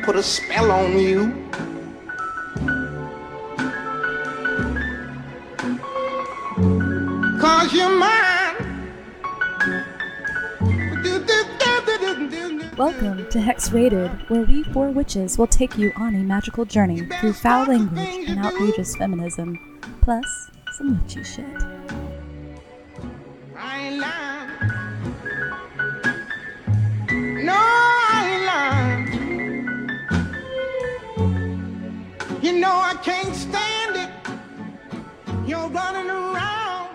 put a spell on you. Cause you're mine. Welcome to Hex Rated, where we four witches will take you on a magical journey through foul language and outrageous feminism, plus some witchy shit. I ain't lying. No, I ain't lying. You know I can't stand it. You're running around.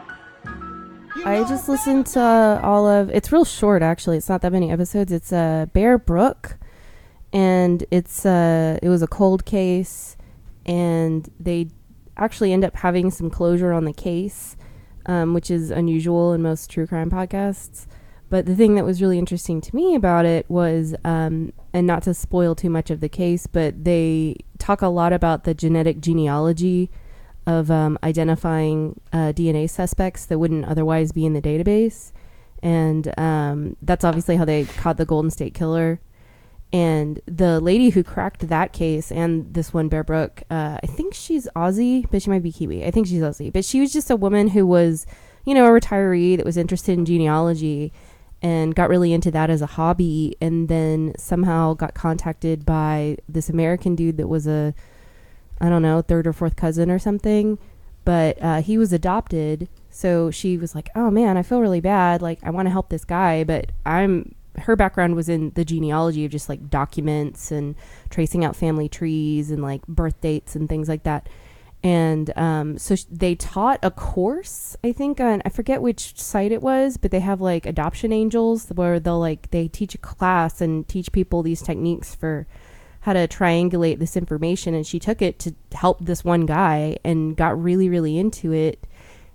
I just listened to all of, it's real short actually, it's not that many episodes. It's Bear Brook, and it was a cold case, and they actually end up having some closure on the case, which is unusual in most true crime podcasts. But the thing that was really interesting to me about it was, and not to spoil too much of the case, but they talk a lot about the genetic genealogy of identifying DNA suspects that wouldn't otherwise be in the database. And that's obviously how they caught the Golden State Killer. And the lady who cracked that case and this one, Bear Brook, I think she's Aussie, but she might be Kiwi. I think she's Aussie. But she was just a woman who was, a retiree that was interested in genealogy and got really into that as a hobby, and then somehow got contacted by this American dude that was a, I don't know, third or fourth cousin or something, but he was adopted. So she was like, oh man, I feel really bad. Like, I want to help this guy, but her background was in the genealogy of just like documents and tracing out family trees and like birth dates and things like that. And so they taught a course, I think, on, I forget which site it was, but they have like adoption angels where they teach a class and teach people these techniques for how to triangulate this information. And she took it to help this one guy and got really, really into it.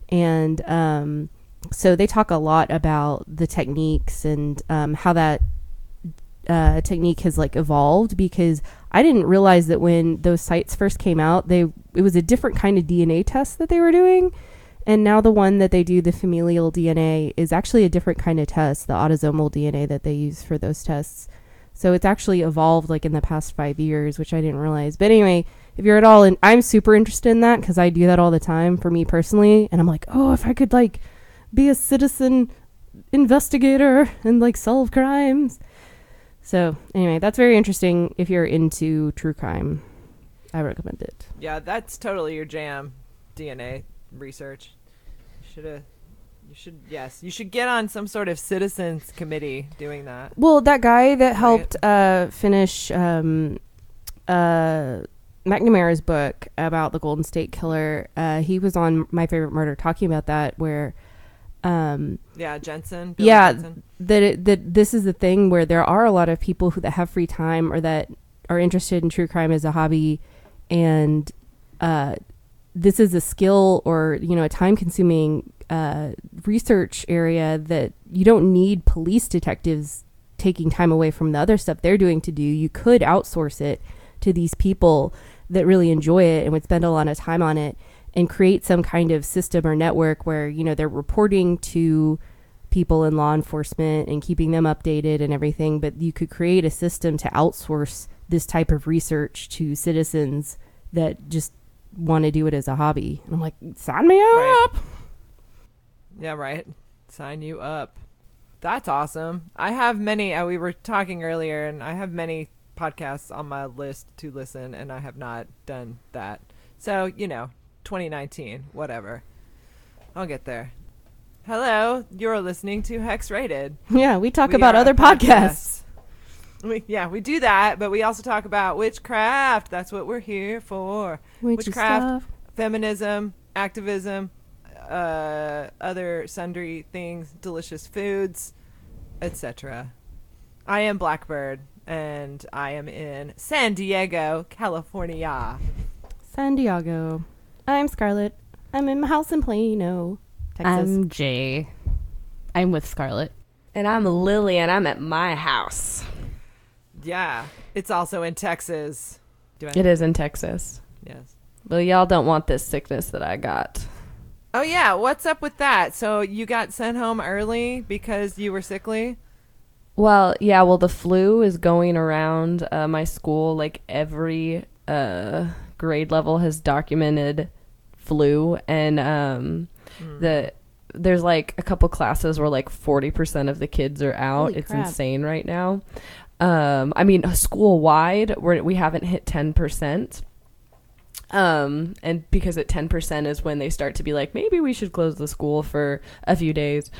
And so they talk a lot about the techniques and how that technique has like evolved, because I didn't realize that when those sites first came out, it was a different kind of DNA test that they were doing. And now the one that they do, the familial DNA, is actually a different kind of test, the autosomal DNA that they use for those tests. So it's actually evolved like in the past 5 years, which I didn't realize. But anyway, if you're at all, and I'm super interested in that because I do that all the time for me personally. And I'm like, oh, if I could like be a citizen investigator and like solve crimes. So anyway, that's very interesting if you're into true crime. I recommend it. Yeah, that's totally your jam, DNA research. You should get on some sort of citizens committee doing that. Well, that guy that helped finish McNamara's book about the Golden State Killer, he was on My Favorite Murder talking about that, where Jensen. Jensen. That this is the thing where there are a lot of people that have free time or that are interested in true crime as a hobby, and this is a skill or a time-consuming research area that you don't need police detectives taking time away from the other stuff they're doing to do. You could outsource it to these people that really enjoy it and would spend a lot of time on it, and create some kind of system or network where they're reporting to people in law enforcement and keeping them updated and everything. But you could create a system to outsource this type of research to citizens that just want to do it as a hobby. And I'm like, sign me up. Right. Yeah, right. Sign you up. That's awesome. I have many, we were talking earlier, and I have many podcasts on my list to listen, and I have not done that. So, 2019, whatever. I'll get there. Hello, you're listening to Hex Rated. Yeah, we talk about other podcasts. We do that, but we also talk about witchcraft. That's what we're here for. Witchcraft, feminism, activism, other sundry things, delicious foods, etc. I am Blackbird, and I am in San Diego, California. San Diego. I'm Scarlett. I'm in my house in Plano, Texas. I'm Jay. I'm with Scarlett. And I'm Lily, and I'm at my house. Yeah, it's also in Texas. It is in Texas. Yes. Well, y'all don't want this sickness that I got. Oh, yeah. What's up with that? So you got sent home early because you were sickly? Well, yeah, well, the flu is going around my school. Like every grade level has documented flu, and there's like a couple classes where like 40% of the kids are out. Holy It's crap. insane right now. I mean, school wide, we haven't hit 10%. And because at 10% is when they start to be like, maybe we should close the school for a few days.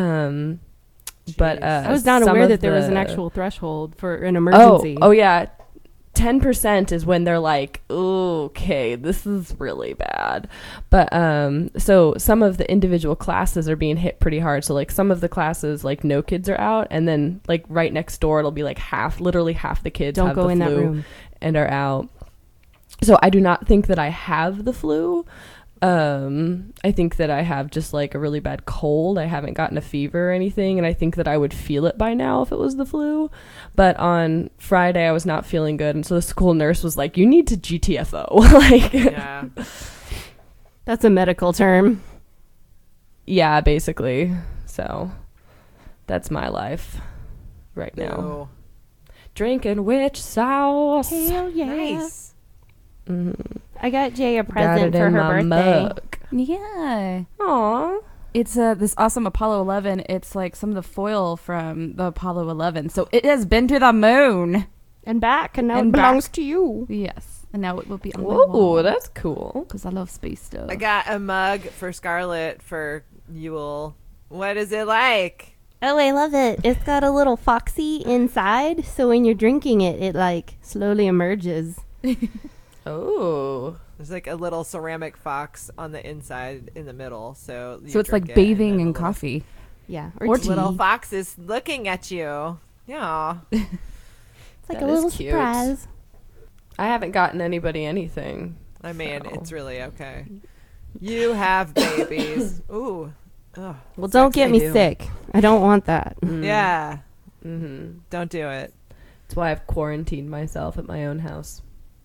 But I was not some aware of that there was an the- actual threshold for an emergency. Oh yeah. 10% is when they're like, okay, this is really bad. But so some of the individual classes are being hit pretty hard. So like some of the classes, like no kids are out, and then like right next door it'll be like literally half the kids Don't have go the in that flu room. and are out. So I do not think that I have the flu. I think that I have just like a really bad cold. I haven't gotten a fever or anything, and I think that I would feel it by now if it was the flu. But on Friday I was not feeling good, and so the school nurse was like, you need to GTFO. Like, Yeah. That's a medical term. yeah, basically. So that's my life right now. No. Drinking witch sauce. Hell yeah. Nice. I got Jay a Got present it for in her my birthday. mug. Yeah. Aw. It's this awesome Apollo 11. It's like some of the foil from the Apollo 11. So it has been to the moon. And back, and now And it belongs back. to you. Yes. And now it will be on my Whoa, wall. that's cool. Because I love space stuff. I got a mug for Scarlett for Yule. What is it like? Oh, I love it. It's got a little foxy inside, so when you're drinking it, it like slowly emerges. Oh. There's like a little ceramic fox on the inside in the middle. So So it's like bathing in coffee. Yeah, Or tea. Little fox is looking at you. Yeah. It's like That a is little cute. surprise. I haven't gotten anybody anything. I mean, So. it's really okay. You have babies. Ooh. Ugh. Well, don't get I me do. sick. I don't want that. Yeah. Mm-hmm. Don't do it. That's why I've quarantined myself at my own house.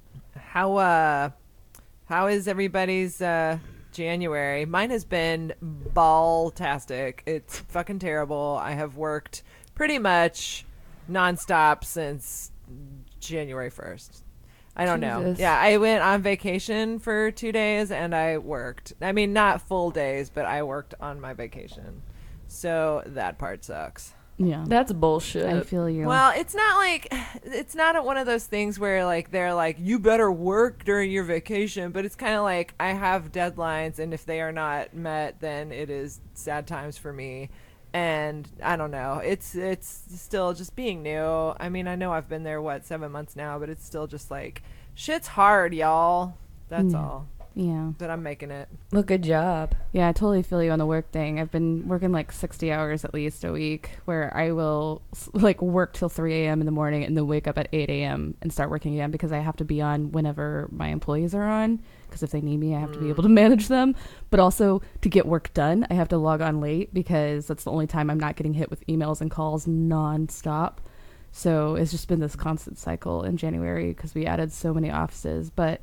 How is everybody's January? Mine has been ball-tastic. It's fucking terrible. I have worked pretty much nonstop since January 1st. I don't know. Jesus. Yeah, I went on vacation for 2 days and I worked. I mean, not full days, but I worked on my vacation. So that part sucks. Yeah. That's bullshit. I feel you. Well, it's not one of those things where like they're like, you better work during your vacation, but it's kind of like I have deadlines, and if they are not met, then it is sad times for me. And I don't know, it's still just being new. I mean, I know I've been there 7 months now, but it's still just like shit's hard, y'all. That's all. yeah. But I'm making it. Well, good job. Yeah, I totally feel you on the work thing. I've been working like 60 hours at least a week, where I will like work till 3 a.m. in the morning and then wake up at 8 a.m. and start working again, because I have to be on whenever my employees are on, because if they need me, I have to be able to manage them. But also to get work done, I have to log on late, because that's the only time I'm not getting hit with emails and calls nonstop. So it's just been this constant cycle in January because we added so many offices. But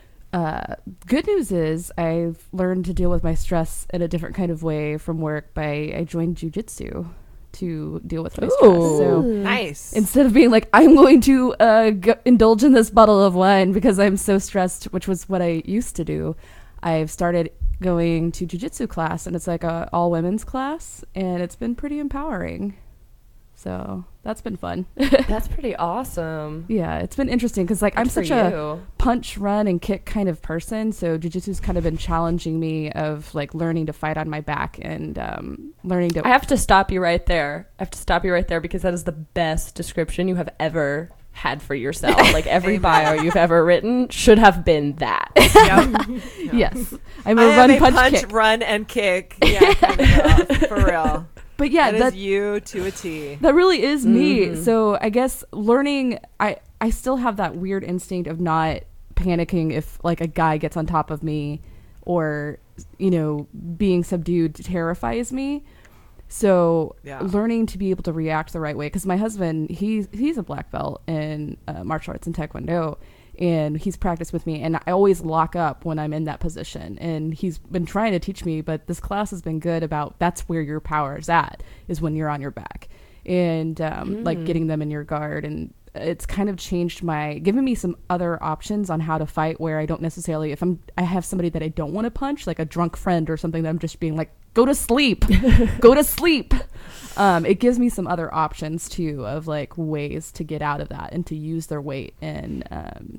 good news is I've learned to deal with my stress in a different kind of way from work I joined jujitsu to deal with my stress. So Nice. instead of being like, I'm going to indulge in this bottle of wine because I'm so stressed, which was what I used to do, I've started going to jujitsu class, and it's like a all women's class, and it's been pretty empowering. So that's been fun. That's pretty awesome. Yeah, it's been interesting because like I'm Good for such a you. punch, run, and kick kind of person. So jujitsu's kind of been challenging me of like learning to fight on my back and learning to. I have to stop you right there. Because that is the best description you have ever had for yourself. Like every bio you've ever written should have been that. Yep. Yes, I'm I a am run, a punch, kick. run, and kick. Yeah, kind of girl, for real. But yeah, That is you to a T. that really is me. So I guess learning, I still have that weird instinct of not panicking if like a guy gets on top of me, or being subdued terrifies me. So Yeah. learning to be able to react the right way, because my husband, he's a black belt in martial arts and taekwondo, and he's practiced with me, and I always lock up when I'm in that position, and he's been trying to teach me, but this class has been good about that's where your power is at, is when you're on your back. and like getting them in your guard. And it's kind of changed given me some other options on how to fight, where I don't necessarily, if I have somebody that I don't want to punch, like a drunk friend or something, that I'm just being like, go to sleep, go to sleep. It gives me some other options too, of like ways to get out of that and to use their weight and,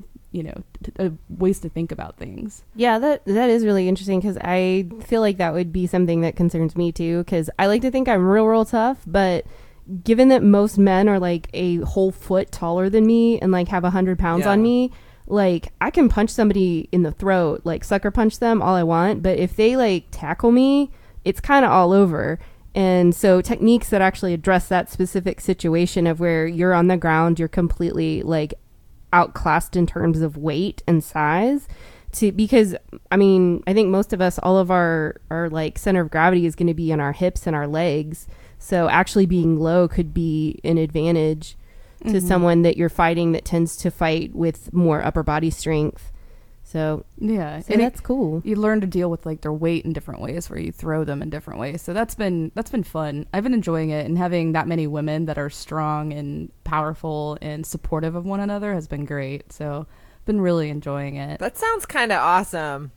ways to think about things. Yeah, that is really interesting, because I feel like that would be something that concerns me too, because I like to think I'm real tough, but given that most men are like a whole foot taller than me and like have 100 pounds on me, like I can punch somebody in the throat, like sucker punch them all I want, but if they like tackle me, it's kind of all over. And so techniques that actually address that specific situation of where you're on the ground, you're completely like outclassed in terms of weight and size, because I mean, I think most of us, all of our like center of gravity is going to be in our hips and our legs. So actually being low could be an advantage to someone that you're fighting that tends to fight with more upper body strength. So yeah, and that's cool. You learn to deal with like their weight in different ways, where you throw them in different ways. So that's been fun. I've been enjoying it, and having that many women that are strong and powerful and supportive of one another has been great. So I've been really enjoying it. That sounds kind of awesome.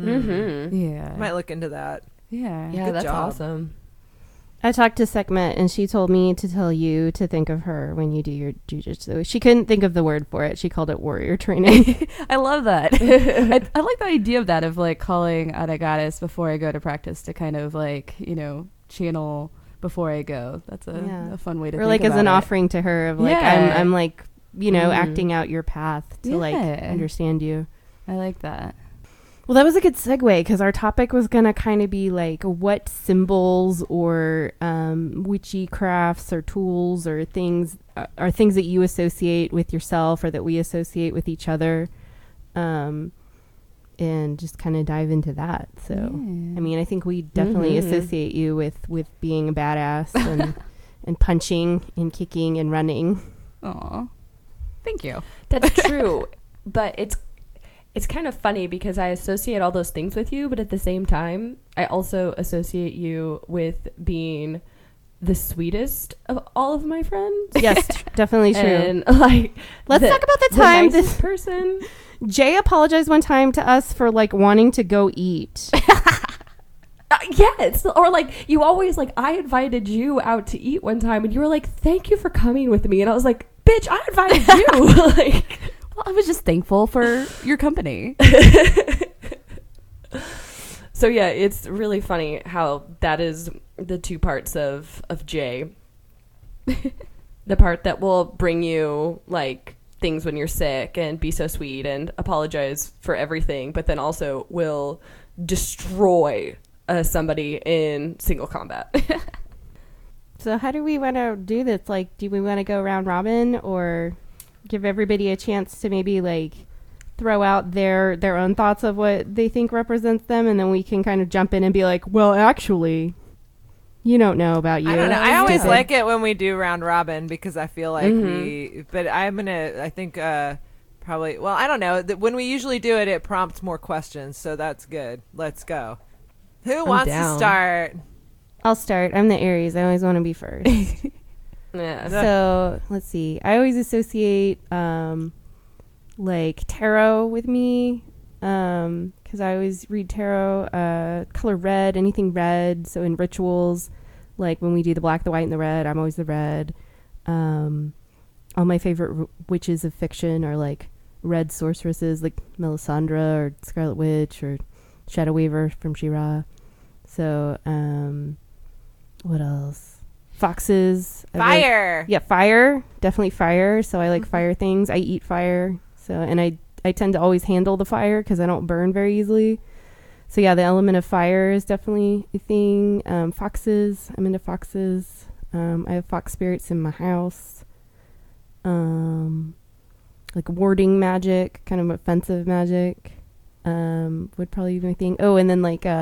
Yeah, I might look into that. yeah. Yeah, Good that's job. awesome. I talked to Sekhmet, and she told me to tell you to think of her when you do your jujitsu. She couldn't think of the word for it. She called it warrior training. I love that. I like the idea of that, of like calling out a goddess before I go to practice, to kind of like, channel before I go. That's a fun way to or think like about as an it. offering to her of like, Yeah. I'm like, acting out your path to like Yeah. understand you. I like that. Well, that was a good segue, because our topic was going to kind of be like what symbols or witchy crafts or tools or things are things that you associate with yourself or that we associate with each other, and just kind of dive into that. So, I mean, I think we definitely associate you with being a badass and punching and kicking and running. Aw, thank you. That's true. But it's kind of funny, because I associate all those things with you, but at the same time, I also associate you with being the sweetest of all of my friends. Yes, definitely true. And like, Let's talk about the time nicest person. Jay apologized one time to us for like wanting to go eat. Yes, or like you always like, I invited you out to eat one time, and you were like, "Thank you for coming with me," and I was like, "Bitch, I invited you." Like, Well, I was just thankful for your company. so yeah, it's really funny how that is the two parts of Jay. The part that will bring you like things when you're sick and be so sweet and apologize for everything, but then also will destroy somebody in single combat. So how do we want to do this? Like, do we want to go round robin, or give everybody a chance to maybe like throw out their own thoughts of what they think represents them, and then we can kind of jump in and be like, well, actually, you don't know about you. I don't know. I always Stupid. like it when we do round robin, because I feel like but I think probably, well, I don't know. When we usually do it, it prompts more questions, so that's good. Let's go. Who wants down. to start? I'll start. I'm the Aries. I always want to be first. Yeah. So let's see. I always associate like tarot with me, because I always read tarot. Color red, anything red. So in rituals, like when we do the black, the white, and the red, I'm always the red. All my favorite witches of fiction are like red sorceresses, like Melisandre or Scarlet Witch or Shadow Weaver from She-Ra. So what else? Foxes. Fire. Yeah, fire. Definitely fire. So I like fire things. I eat fire. So, and I tend to always handle the fire because I don't burn very easily. So yeah, the element of fire is definitely a thing. Foxes. I'm into foxes. I have fox spirits in my house. Like warding magic, kind of offensive magic, would probably be my thing. Oh, and then like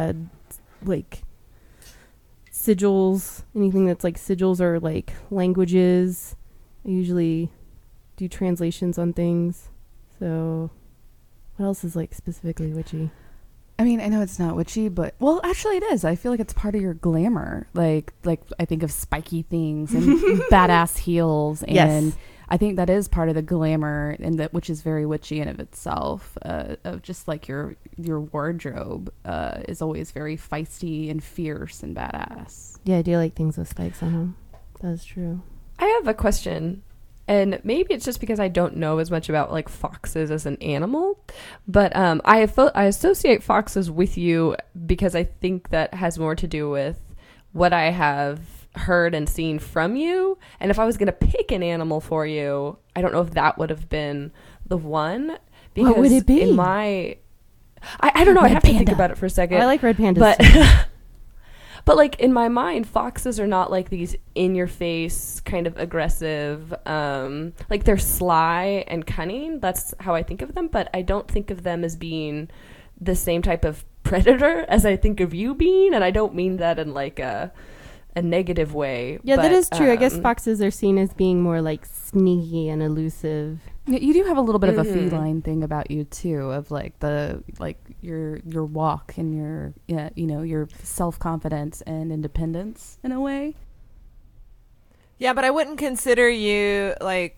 sigils, anything that's like sigils or like languages. I usually do translations on things. So what else is like specifically witchy? I mean, I know it's not witchy, but well, actually, it is. I feel like it's part of your glamour. Like I think of spiky things and badass heels, and Yes. I think that is part of the glamour, and that which is very witchy in of itself. Of just like your wardrobe is always very feisty and fierce and badass. Yeah, I do like things with spikes on them. That's true. I have a question, and maybe it's just because I don't know as much about like foxes as an animal, but I associate foxes with you because I think that has more to do with what I have heard and seen from you. And if I was going to pick an animal for you, I don't know if that would have been the one. Because what would it be? in my, I don't know. I Red have to think panda. about it for a second. I like red pandas. but too. but like in my mind, foxes are not like these in your face kind of aggressive, like they're sly and cunning. That's how I think of them, but I don't think of them as being the same type of predator as I think of you being, and I don't mean that in like a negative way. Yeah, but, that is true. I guess um, foxes are seen as being more like sneaky and elusive. Yeah, you do have a little bit of a Mhm. feline thing about you too, of like your walk and your your self-confidence and independence in a way. Yeah, but I wouldn't consider you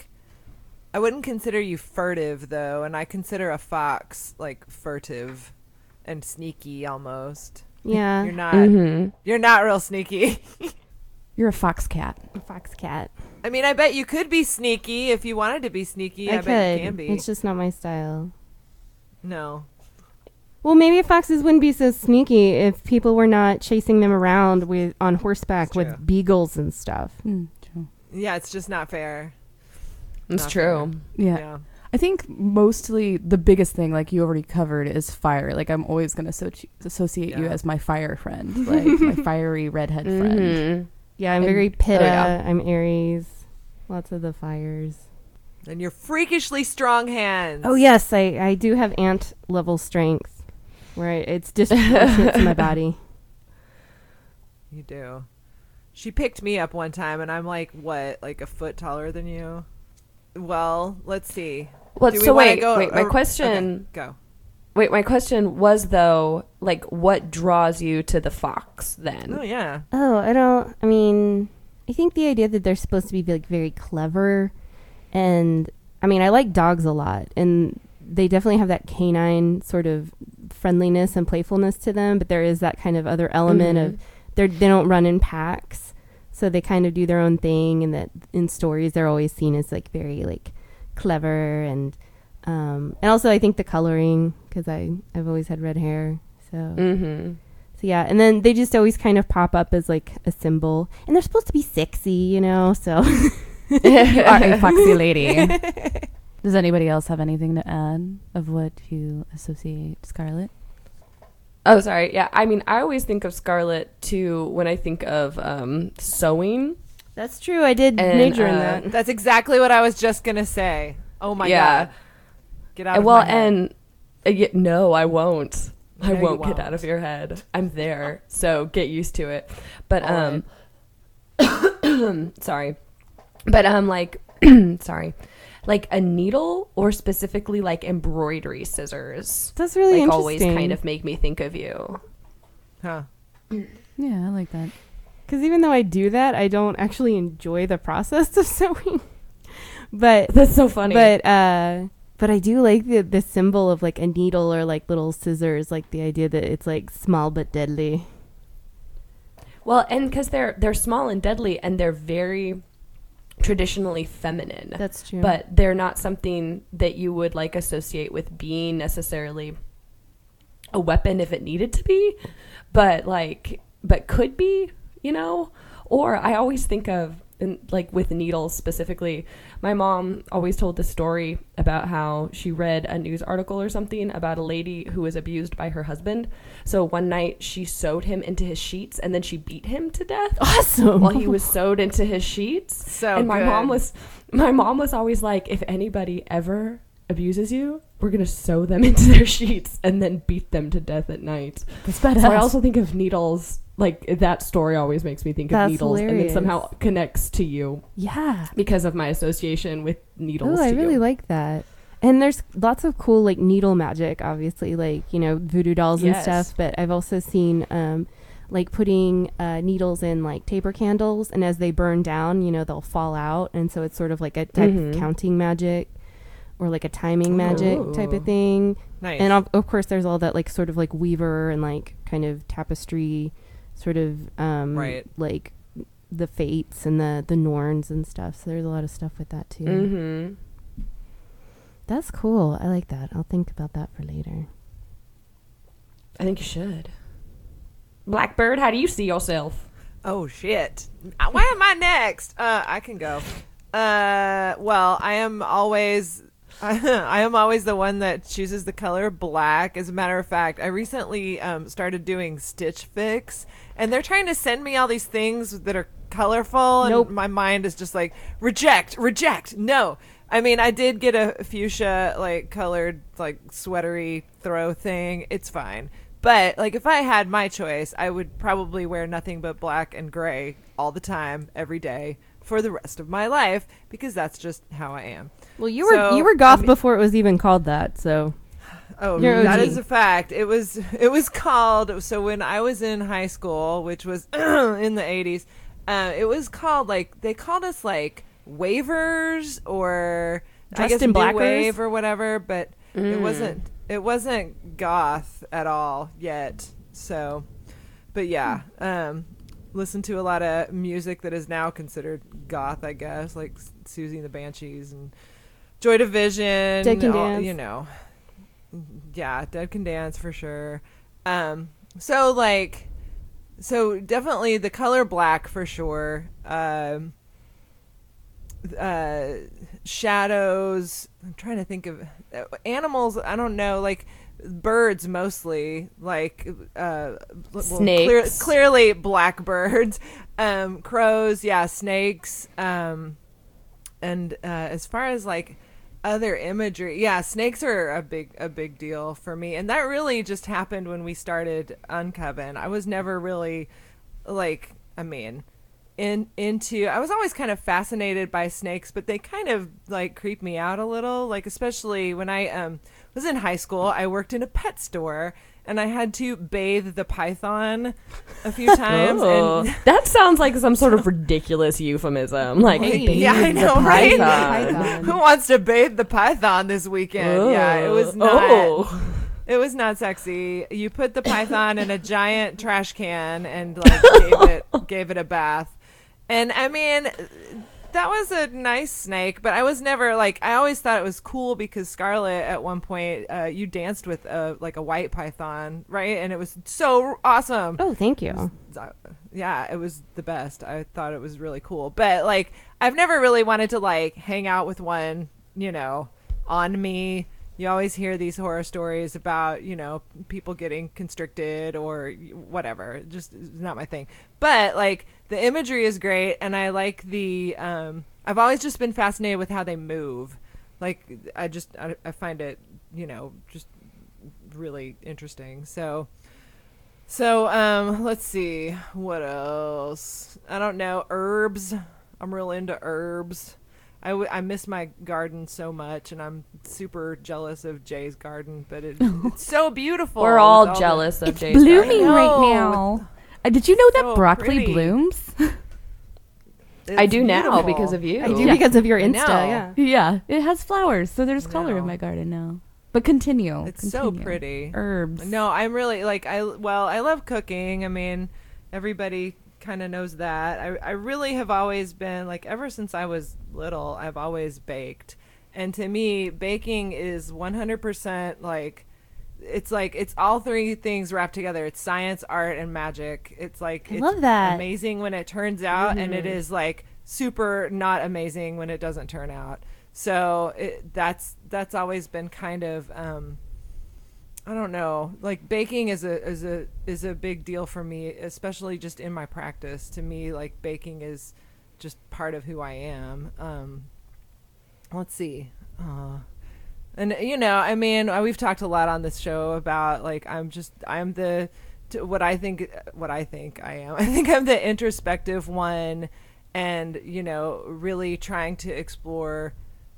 furtive though, and I consider a fox like furtive and sneaky almost. Yeah. You're not real sneaky. You're a fox cat. A fox cat. I mean, I bet you could be sneaky if you wanted to be sneaky. I bet you can be. It's just not my style. No. Well, maybe foxes wouldn't be so sneaky if people were not chasing them around on horseback It's true. with beagles and stuff. True. Yeah, it's just not fair. It's Not true. Yeah. I think mostly the biggest thing, like you already covered, is fire. Like I'm always going to associate you Yeah. as my fire friend, like my fiery redhead friend. Mhm. Yeah, I'm And- very Pitta. yeah. I'm Aries. Lots of the fires. And your freakishly strong hands. Oh, yes. I do have ant level strength where it's disproportionate to my body. You do. She picked me up one time, and I'm like, what, like a foot taller than you? Well, let's see. Well, Do we so wanna wait, go my ar- question. Okay, go. Wait, my question was though, like, what draws you to the fox then? Oh yeah. Oh, I think the idea that they're supposed to be like very clever, and I mean, I like dogs a lot, and they definitely have that canine sort of friendliness and playfulness to them, but there is that kind of other element Mhm. of they don't run in packs, so they kind of do their own thing, and that in stories they're always seen as like very like clever, and also I think the coloring, because I've always had red hair, so. Mm-hmm. So yeah, and then they just always kind of pop up as like a symbol, and they're supposed to be sexy, you know. So You are a foxy lady. Does anybody else have anything to add of what you associate Scarlet? Oh, sorry. Yeah, I mean, I always think of Scarlet too when I think of sewing. that's true. I did And, major in that. That's exactly what I was just gonna say. Oh my Yeah. god. Get out of Well, my head. and no, I won't. I No, you won't get won't. out of your head. I'm there, so get used to it. But All sorry. But like sorry. Like a needle, or specifically like embroidery scissors. That's really Like interesting. always kind of make me think of you. Huh. Yeah, I like that. Because even though I do that, I don't actually enjoy the process of sewing. But That's so funny. but I do like the symbol of like a needle or like little scissors, like the idea that it's like small but deadly. Well, and because they're small and deadly, and they're very traditionally feminine. That's true. But they're not something that you would like associate with being necessarily a weapon if it needed to be, but could be, you know. Or I always think of, and like with needles specifically, my mom always told the story about how she read a news article or something about a lady who was abused by her husband. So one night she sewed him into his sheets, and then she beat him to death awesome. while he was sewed into his sheets. So And my good. mom was always like, if anybody ever abuses you, we're gonna sew them into their sheets and then beat them to death at night. That's badass. So I also think of needles. Like that story always makes me think of That's needles, and hilarious. it somehow connects to you Yeah. because of my association with needles. Oh, I to really you. like that. And there's lots of cool like needle magic, obviously, like, you know, voodoo dolls and Yes. stuff. But I've also seen like putting needles in like taper candles, and as they burn down, you know, they'll fall out, and so it's sort of like a type of counting magic or like a timing magic type of thing. Nice. And of course, there's all that like sort of like weaver and like kind of tapestry, sort of Right. like the fates and the Norns and stuff. So there's a lot of stuff with that too. Mm-hmm. That's cool. I like that. I'll think about that for later. I think you should. Blackbird, how do you see yourself? Oh shit! Why am I next? I can go. Well, I am always the one that chooses the color black. As a matter of fact, I recently started doing Stitch Fix, and they're trying to send me all these things that are colorful, and my mind is just like reject. No. I mean, I did get a fuchsia like colored like sweatery throw thing. It's fine. But like if I had my choice, I would probably wear nothing but black and gray all the time, every day for the rest of my life, because that's just how I am. Well, you were goth before it was even called that, so. Oh, You're that OG. is a fact. It was called, so when I was in high school, which was in the 80s, it was called like, they called us like waivers or Dressed I guess in new blackers? wave or whatever, but it wasn't goth at all yet. So, but yeah, listen to a lot of music that is now considered goth, I guess, like Susie and the Banshees and Joy Division, Dead Can Dance. you know. Yeah, Dead Can Dance for sure. So definitely the color black for sure. Shadows. I'm trying to think of animals. I don't know, like birds mostly, like Snakes. clearly blackbirds, crows. Yeah, snakes. And as far as like other imagery, yeah, snakes are a big deal for me, and that really just happened when we started Uncoven. I was never really like, I mean, I was always kind of fascinated by snakes, but they kind of like creep me out a little, like especially when I was in high school. I worked in a pet store and I had to bathe the python a few times. And that sounds like some sort of ridiculous euphemism. Like, yeah, I know, the right? python. Who wants to bathe the python this weekend? Yeah, it was not. It was not sexy. You put the python in a giant trash can and like gave it a bath. And I mean, that was a nice snake, but I was never like, I always thought it was cool because Scarlett at one point, you danced with like a white python, right? And it was so awesome. Oh, thank you. Yeah, it was the best. I thought it was really cool. But like, I've never really wanted to like hang out with one, you know, on me. You always hear these horror stories about, you know, people getting constricted or whatever. Just not my thing. But like the imagery is great, and I like the I've always just been fascinated with how they move. Like I find it, you know, just really interesting. So let's see what else. I don't know, herbs. I'm real into herbs. I miss my garden so much, and I'm super jealous of Jay's garden, but it's so beautiful. We're all jealous of Jay's blooming garden. right now. Did you know that So broccoli pretty. blooms? I do now beautiful. because of you. I do because of your Insta, know. yeah. Yeah, it has flowers, so there's color in No. my garden now. But continue. It's so continue. pretty. Herbs. No, I'm really like I love cooking. I mean, everybody kind of knows that. I really have always been like, ever since I was little, I've always baked. And to me, baking is 100% like it's all three things wrapped together. It's science, art, and magic. It's like I it's love that. amazing when it turns out, and it is like super not amazing when it doesn't turn out. So that's always been kind of I don't know, like baking is a big deal for me, especially just in my practice. To me, like baking is just part of who I am. Let's see. And you know, I mean, we've talked a lot on this show about like what I think I am. I think I'm the introspective one, and you know, really trying to explore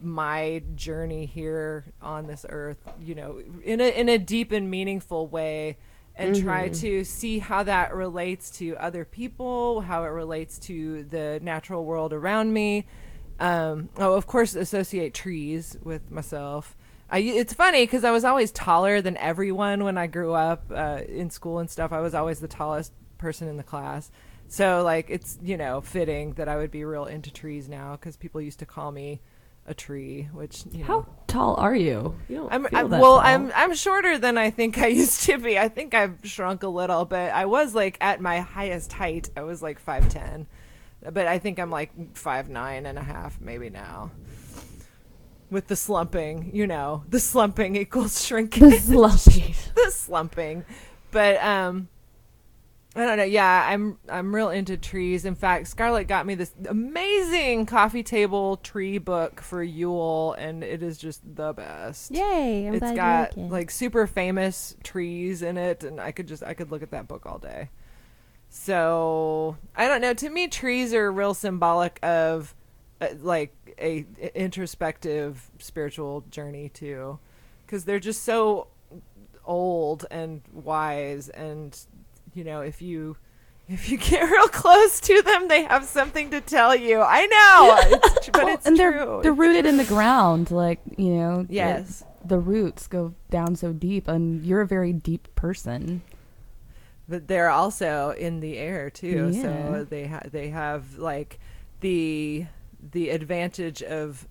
my journey here on this earth, you know, in a deep and meaningful way, and try to see how that relates to other people, how it relates to the natural world around me. Of course, associate trees with myself. It's funny because I was always taller than everyone when I grew up in school and stuff. I was always the tallest person in the class. So, like, it's, you know, fitting that I would be real into trees now because people used to call me a tree, which, you know. How tall are you? You don't feel that well, tall. I'm shorter than I think I used to be. I think I've shrunk a little, but I was, like, at my highest height, I was, like, 5'10". But I think I'm, like, 5'9.5" maybe now. With the slumping, you know, the slumping equals shrinking. The slumping. The slumping. But, I don't know. Yeah, I'm real into trees. In fact, Scarlett got me this amazing coffee table tree book for Yule, and it is just the best. Yay! I'm It's glad got you like it. like super famous trees in it, and I could look at that book all day. So I don't know. To me, trees are real symbolic of like a introspective spiritual journey too, because they're just so old and wise, and you know, if you get real close to them, they have something to tell you. I know, but it's and true. they're rooted in the ground, like, you know. Yes. The roots go down so deep, and you're a very deep person. But they're also in the air too, Yeah. so they have like the advantage of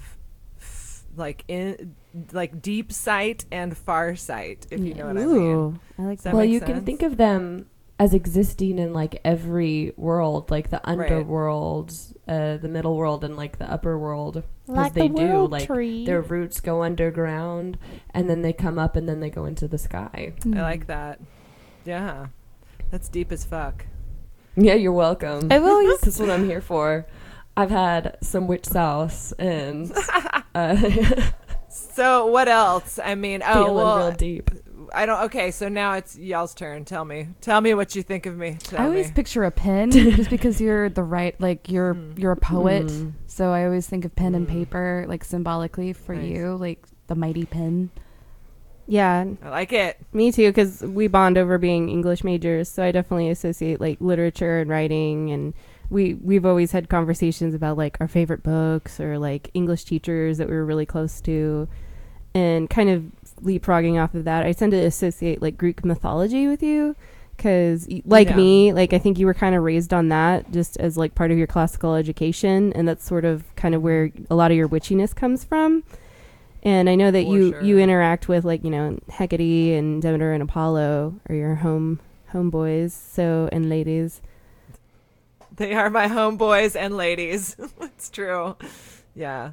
like deep sight and far sight, if you know what I mean. Ooh, I like Does that. that Well, make you can sense? think of them as existing in like every world, like the underworld, the middle world, and like the upper world. Because Like they the do, world like tree. their roots go underground, and then they come up, and then they go into the sky. I like that. Yeah, that's deep as fuck. Yeah, you're welcome. I've always This is what I'm here for. I've had some witch sauce and So what else? I mean, feeling real deep. I don't. Okay, so now it's y'all's turn. Tell me what you think of me. I always picture a pen, just because you're the right, like you're a poet. Mm. So I always think of pen and paper, like symbolically for Nice. you, like the mighty pen. yeah, I like it. me too, because we bond over being English majors, so I definitely associate like literature and writing, and we've always had conversations about like our favorite books or like English teachers that we were really close to, and kind of leapfrogging off of that, I tend to associate like Greek mythology with you, because like Yeah. me, like I think you were kind of raised on that just as like part of your classical education, and that's sort of kind of where a lot of your witchiness comes from. And I know that For you sure. interact with like, you know, Hecate and Demeter and Apollo are your homeboys, so, and ladies. They are my homeboys and ladies. It's true. Yeah.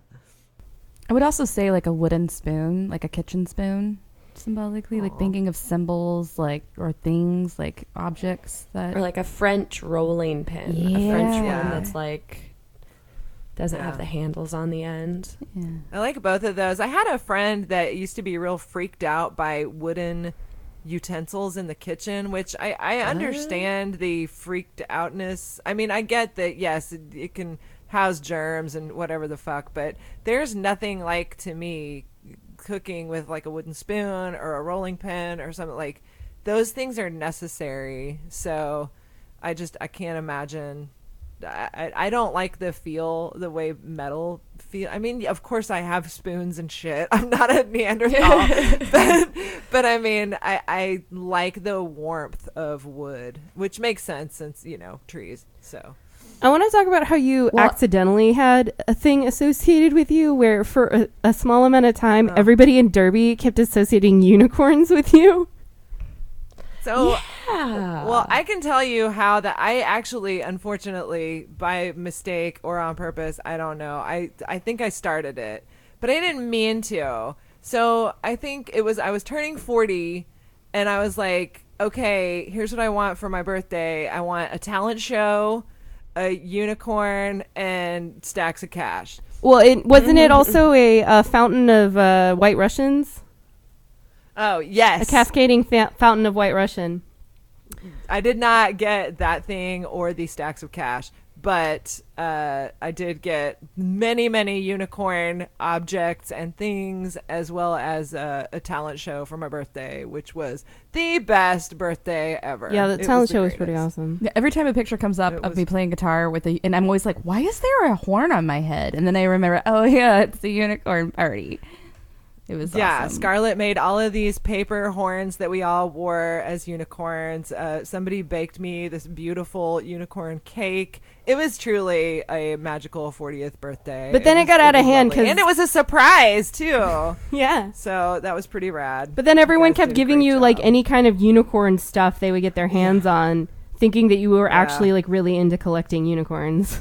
I would also say like a wooden spoon, like a kitchen spoon, symbolically, like Aw. thinking of symbols, like, or things, like objects that. Or like a French rolling pin. A French Yeah. one that's like doesn't Yeah. have the handles on the end. Yeah. I like both of those. I had a friend that used to be real freaked out by wooden utensils in the kitchen, which I understand the freaked outness. I mean, I get that, yes, it can house germs and whatever the fuck, but there's nothing like, to me, cooking with like a wooden spoon or a rolling pin or something. Like, those things are necessary. So I can't imagine. I don't like the way metal feel. I mean, of course I have spoons and shit. I'm not a Neanderthal, but I mean, I like the warmth of wood, which makes sense since, you know, trees. So I want to talk about how you accidentally had a thing associated with you where for a small amount of time, everybody in Derby kept associating unicorns with you. So, Yeah. well, I can tell you how that I actually, unfortunately, by mistake or on purpose, I don't know. I think I started it, but I didn't mean to. So I think I was turning 40, and I was like, okay, here's what I want for my birthday. I want a talent show, a unicorn, and stacks of cash. Well, wasn't it also a fountain of White Russians? Oh, yes. A cascading fountain of White Russian. I did not get that thing or the stacks of cash, but I did get many unicorn objects and things, as well as a talent show for my birthday, which was the best birthday ever. Yeah, the talent show was pretty awesome. Yeah, every time a picture comes up of me playing guitar and I'm always like, why is there a horn on my head? And then I remember, oh yeah, it's the unicorn party. It was awesome. Scarlett made all of these paper horns that we all wore as unicorns. Somebody baked me this beautiful unicorn cake. It was truly a magical 40th birthday. But then it got out of hand and it was a surprise too. Yeah. So that was pretty rad. But then everyone kept giving you like any kind of unicorn stuff they would get their hands on, thinking that you were actually like really into collecting unicorns.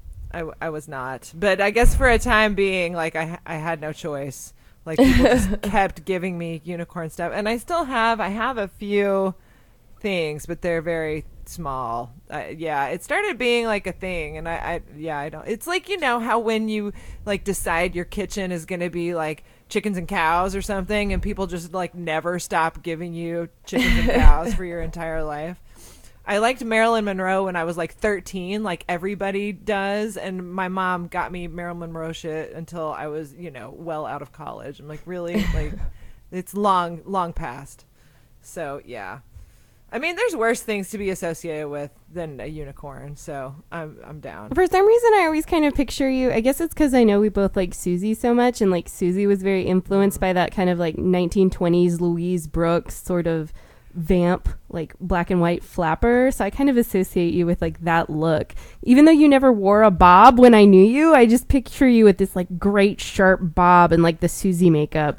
I was not, but I guess for a time being, like I had no choice. Like people just kept giving me unicorn stuff, and I have a few things, but they're very small. It started being like a thing, and I don't. It's like, you know how when you like decide your kitchen is going to be like chickens and cows or something, and people just like never stop giving you chickens and cows for your entire life. I liked Marilyn Monroe when I was like 13, like everybody does. And my mom got me Marilyn Monroe shit until I was, well out of college. I'm like, really? Like, it's long past. So, yeah. I mean, there's worse things to be associated with than a unicorn. So I'm down. For some reason, I always kind of picture you. I guess it's because I know we both like Susie so much. And like Susie was very influenced by that kind of like 1920s Louise Brooks sort of vamp, like black and white flapper. So I kind of associate you with like that look. Even though you never wore a bob when I knew you, I just picture you with this like great sharp bob and like the Susie makeup.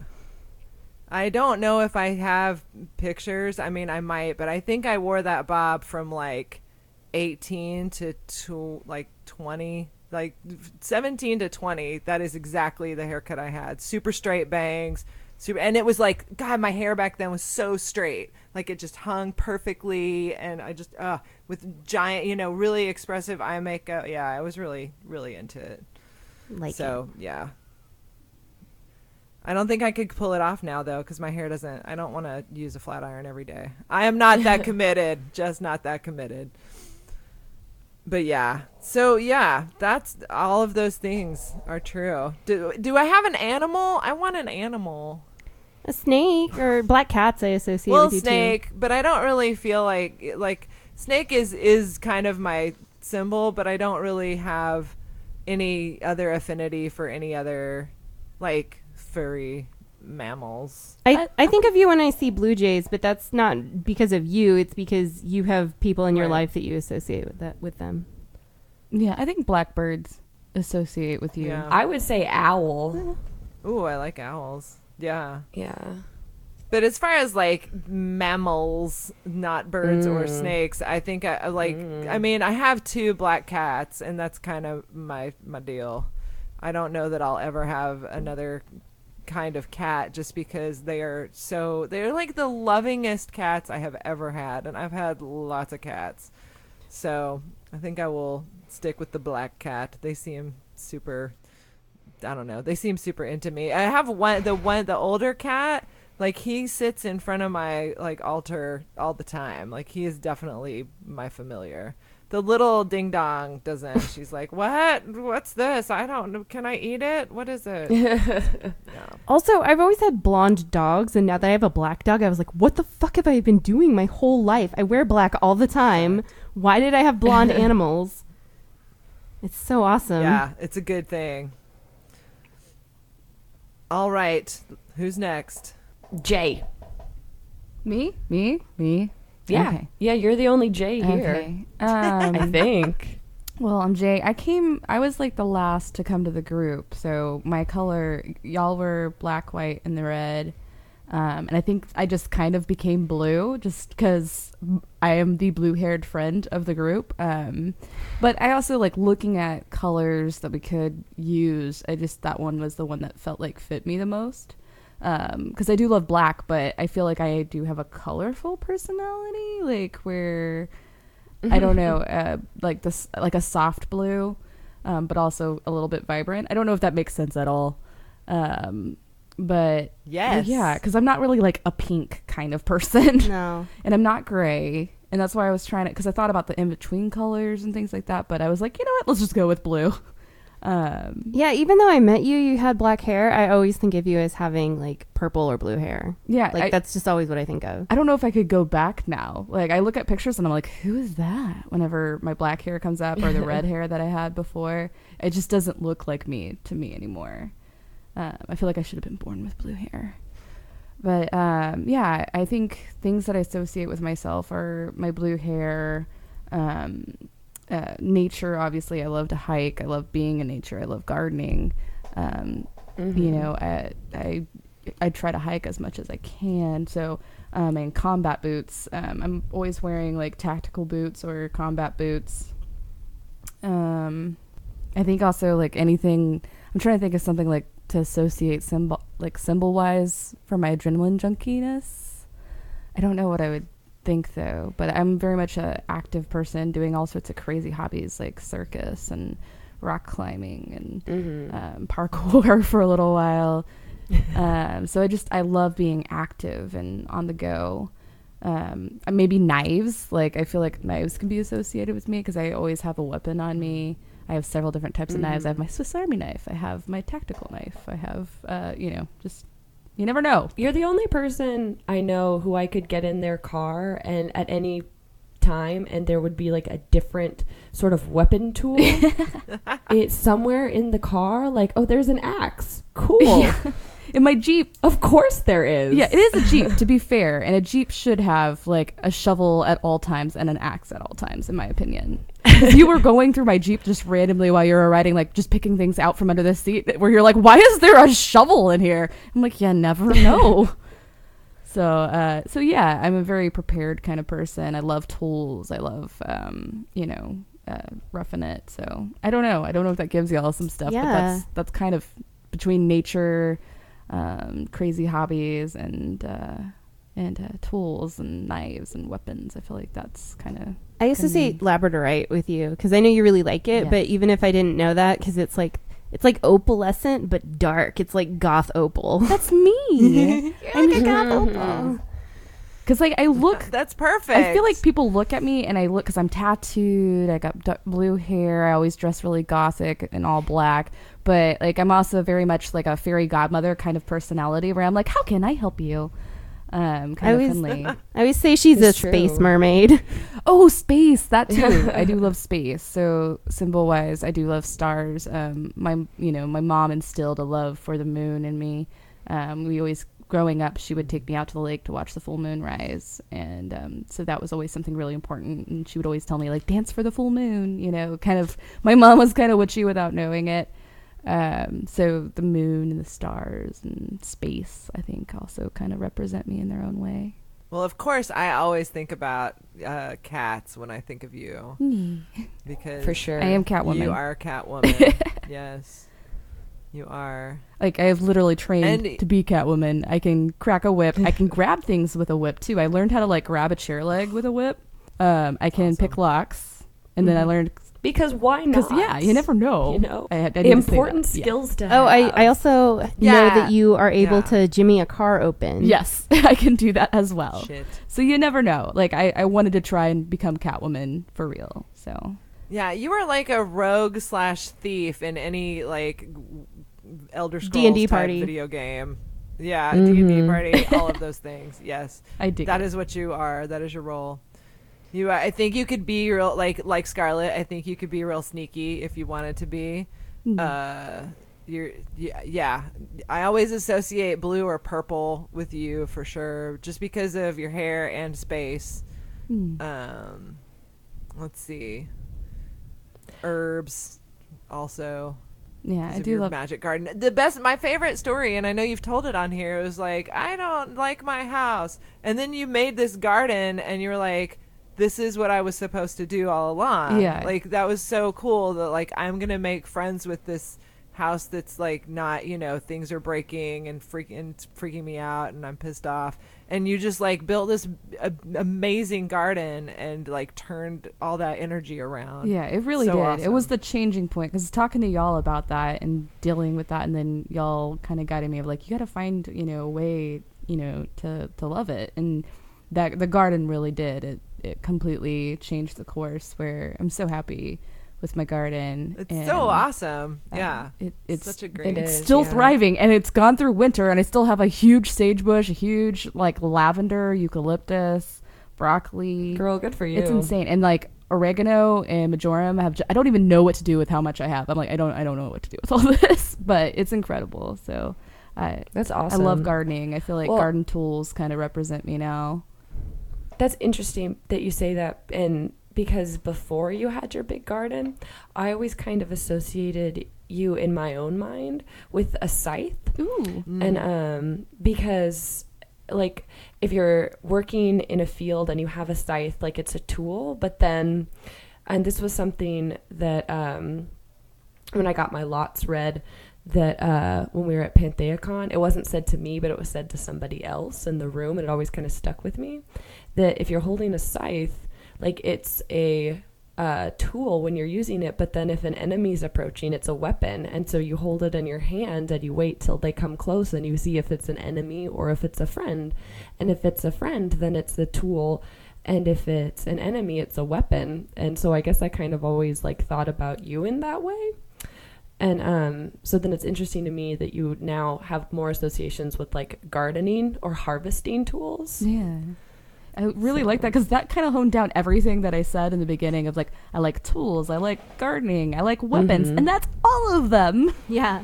I don't know if I have pictures. I mean, I might, but I think I wore that bob from like 18 to like 20, like 17 to 20. That is exactly the haircut I had. Super straight bangs. And it was like, God, my hair back then was so straight. Like it just hung perfectly. And I just, with giant, really expressive eye makeup. Yeah, I was really, really into it. Yeah. I don't think I could pull it off now, though, because my hair I don't want to use a flat iron every day. I am not that committed. Just not that committed. But yeah. So yeah, that's all of those things are true. Do I have an animal? I want an animal. A snake or black cats I associate with you snake, too. But I don't really feel like snake is kind of my symbol, but I don't really have any other affinity for any other like furry mammals. I think of you when I see blue jays, but that's not because of you. It's because you have people in your life that you associate with them. Yeah, I think blackbirds associate with you. Yeah. I would say owl. Ooh, I like owls. Yeah. Yeah. But as far as like mammals, not birds or snakes, I think I like. I mean, I have 2 black cats, and that's kind of my deal. I don't know that I'll ever have another kind of cat, just because they're like the lovingest cats I have ever had, and I've had lots of cats. So I think I will stick with the black cat. They seem super. I don't know. They seem super into me. I have the older cat. Like he sits in front of my like altar all the time. Like he is definitely my familiar. The little ding dong doesn't. She's like, what? What's this? I don't know. Can I eat it? What is it? Yeah. Also, I've always had blonde dogs, and now that I have a black dog, I was like, what the fuck have I been doing my whole life? I wear black all the time. Why did I have blonde animals? It's so awesome. Yeah, it's a good thing. All right. Who's next? Jay. Me? Yeah. Okay. Yeah, you're the only Jay here. Okay. I think. Well, I'm Jay. I was like the last to come to the group. So my color, y'all were black, white, and the red. And I think I just kind of became blue just because I am the blue-haired friend of the group. But I also like looking at colors that we could use. That one was the one that felt like fit me the most. Because I do love black, but I feel like I do have a colorful personality, like where I don't know, like this, like a soft blue, but also a little bit vibrant. I don't know if that makes sense at all. But yes, yeah, because I'm not really like a pink kind of person. No, and I'm not gray, And that's why I was trying to, because I thought about the in-between colors and things like that, but I was like, you know what, let's just go with blue. Yeah, even though I met you, you had black hair, I always think of you as having like purple or blue hair. Yeah. Like that's just always what I think of. I don't know if I could go back now. Like, I look at pictures and I'm like, who is that? Whenever my black hair comes up or the red hair that I had before, it just doesn't look like me to me anymore. I feel like I should have been born with blue hair. But yeah, I think things that I associate with myself are my blue hair, nature. Obviously, I love to hike. I love being in nature. I love gardening. You know, I try to hike as much as I can. So, and combat boots. I'm always wearing like tactical boots or combat boots. I think also like anything. I'm trying to think of something like to associate symbol wise for my adrenaline junkiness. I don't know what I would think though, but I'm very much an active person doing all sorts of crazy hobbies like circus and rock climbing and parkour for a little while. So I love being active and on the go. Maybe knives. Like I feel like knives can be associated with me because I always have a weapon on me. I have several different types of knives. I have my Swiss Army knife. I have my tactical knife. I have, just, you never know. You're the only person I know who I could get in their car and at any time and there would be like a different sort of weapon tool. It's somewhere in the car. Like, oh, there's an axe. Cool. Yeah. In my Jeep. Of course there is. Yeah, it is a Jeep, to be fair. And a Jeep should have like a shovel at all times and an axe at all times, in my opinion. If you were going through my Jeep just randomly while you were riding, like just picking things out from under the seat where you're like, why is there a shovel in here? I'm like, you never know. So yeah, I'm a very prepared kind of person. I love tools. I love, roughing it. So I don't know. I don't know if that gives y'all some stuff, but that's kind of between nature, crazy hobbies and tools and knives and weapons. I feel like that's kind of. I associate Labradorite with you because I know you really like it, but even if I didn't know that, because it's like opalescent but dark. It's like goth opal. That's me. You're like a goth opal. Because like I look. That's perfect. I feel like people look at me and I look because I'm tattooed. I got blue hair. I always dress really gothic and all black. But like I'm also very much like a fairy godmother kind of personality where I'm like, how can I help you? Kind of friendly. I always say she's a space mermaid. Oh, space, that too. I do love space. So symbol wise, I do love stars. My mom instilled a love for the moon in me. We always, growing up, she would take me out to the lake to watch the full moon rise, and so that was always something really important. And she would always tell me like, dance for the full moon. You know, kind of. My mom was kind of witchy without knowing it. So the moon and the stars and space, I think, also kind of represent me in their own way. Well, of course, I always think about cats when I think of you. Because for sure, I am Catwoman. You are Catwoman. Yes, you are. Like, I have literally trained to be Catwoman. I can crack a whip. I can grab things with a whip, too. I learned how to, like, grab a chair leg with a whip. I can pick locks. And then I learned... Because why not? Because, yeah, you never know. You know? I important skills to have. Oh, I also know that you are able to jimmy a car open. Yes, I can do that as well. Shit. So you never know. Like, I wanted to try and become Catwoman for real, so... Yeah, you are like a rogue / thief in any, like... Elder Scrolls D&D type party video game. Yeah, D&D party, all of those things. Yes. I dig that it. is what you are. That is your role. I think you could be real like Scarlet. I think you could be real sneaky if you wanted to be. I always associate blue or purple with you for sure, just because of your hair and space. Let's see. Herbs also. Yeah, I do love magic garden. My favorite story, and I know you've told it on here, was like, I don't like my house. And then you made this garden and you were like, this is what I was supposed to do all along. Yeah. Like, that was so cool that, like, I'm going to make friends with this house that's, like, not, things are breaking and freaking me out and I'm pissed off. And you just, like, built this amazing garden and, like, turned all that energy around. Yeah, it really So did. awesome. It was the changing point because talking to y'all about that and dealing with that, and then y'all kind of guided me of like, you got to find, a way, to love it. And that the garden really did. it completely changed the course where I'm so happy with my garden. It's so awesome. Yeah. It's such a great. It's still thriving, and it's gone through winter, and I still have a huge sagebush, a huge like lavender, eucalyptus, broccoli. Girl, good for you. It's insane. And like oregano and marjoram, I don't even know what to do with how much I have. I'm like, I don't know what to do with all this, but it's incredible. So that's awesome. I love gardening. I feel like garden tools kind of represent me now. That's interesting that you say that, and because before you had your big garden, I always kind of associated you in my own mind with a scythe. Ooh. And because like if you're working in a field and you have a scythe, like it's a tool, but then, and this was something that when I got my lots read, that when we were at PantheaCon, it wasn't said to me, but it was said to somebody else in the room, and it always kind of stuck with me, that if you're holding a scythe, like it's a tool when you're using it, but then if an enemy's approaching, it's a weapon. And so you hold it in your hand and you wait till they come close and you see if it's an enemy or if it's a friend. And if it's a friend, then it's the tool. And if it's an enemy, it's a weapon. And so I guess I kind of always like thought about you in that way. And so then it's interesting to me that you now have more associations with like gardening or harvesting tools. Yeah. I really like that because that kind of honed down everything that I said in the beginning of like, I like tools, I like gardening, I like weapons, and that's all of them. Yeah.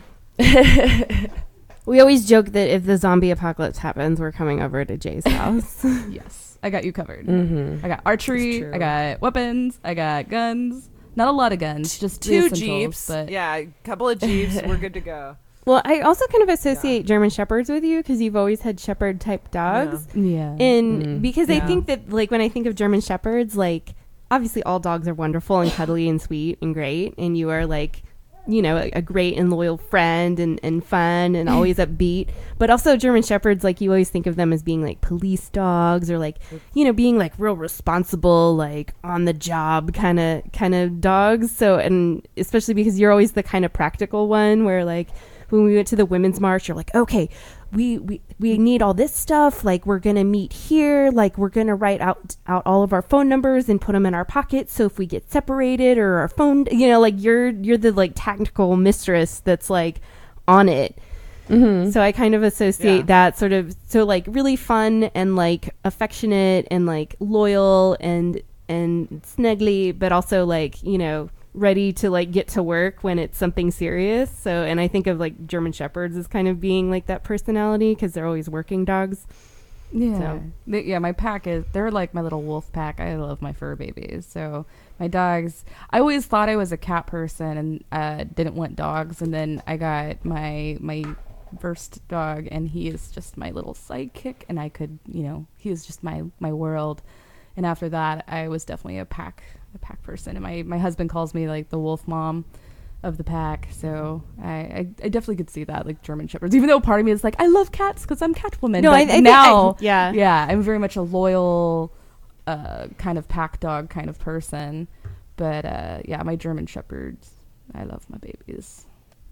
We always joke that if the zombie apocalypse happens, we're coming over to Jay's house. Yes, I got you covered. I got archery, I got weapons, I got guns. Not a lot of guns, just 2 Jeeps. But yeah, a couple of Jeeps, we're good to go. Well, I also kind of associate German Shepherds with you because you've always had Shepherd type dogs. Yeah. And because I think that, like, when I think of German Shepherds, like, obviously all dogs are wonderful and cuddly and sweet and great. And you are, like, you know, a great and loyal friend and fun and always upbeat. But also German Shepherds, like, you always think of them as being, like, police dogs or, like, you know, being, like, real responsible, like, on the job kind of dogs. So, and especially because you're always the kind of practical one where, like, when we went to the Women's March, you're like, okay, we need all this stuff. Like, we're going to meet here. Like, we're going to write out all of our phone numbers and put them in our pockets. So if we get separated or our phone, you know, like you're the like tactical mistress that's like on it. Mm-hmm. So I kind of associate that sort of, so like really fun and like affectionate and like loyal and snuggly, but also like, you know, ready to like get to work when it's something serious. So, and I think of like German Shepherds as kind of being like that personality because they're always working dogs. Yeah. So. My pack they're like my little wolf pack. I love my fur babies. So my dogs, I always thought I was a cat person and didn't want dogs. And then I got my first dog and he is just my little sidekick and I could, you know, he was just my world. And after that, I was definitely a pack person. And my husband calls me like the wolf mom of the pack. So I definitely could see that, like German Shepherds. Even though part of me is like, I love cats because I'm Catwoman. No, I'm very much a loyal kind of pack dog kind of person. But my German Shepherds, I love my babies.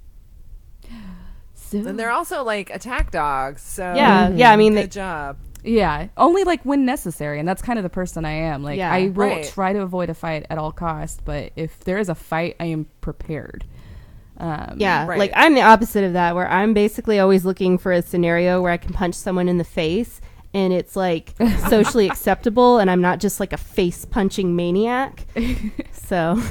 So. And they're also like attack dogs. So I mean, good job. Yeah, only like when necessary, and that's kind of the person I am. Like, I will try to avoid a fight at all costs, but if there is a fight, I am prepared. Like I'm the opposite of that, where I'm basically always looking for a scenario where I can punch someone in the face, and it's like socially acceptable, and I'm not just like a face punching maniac. So,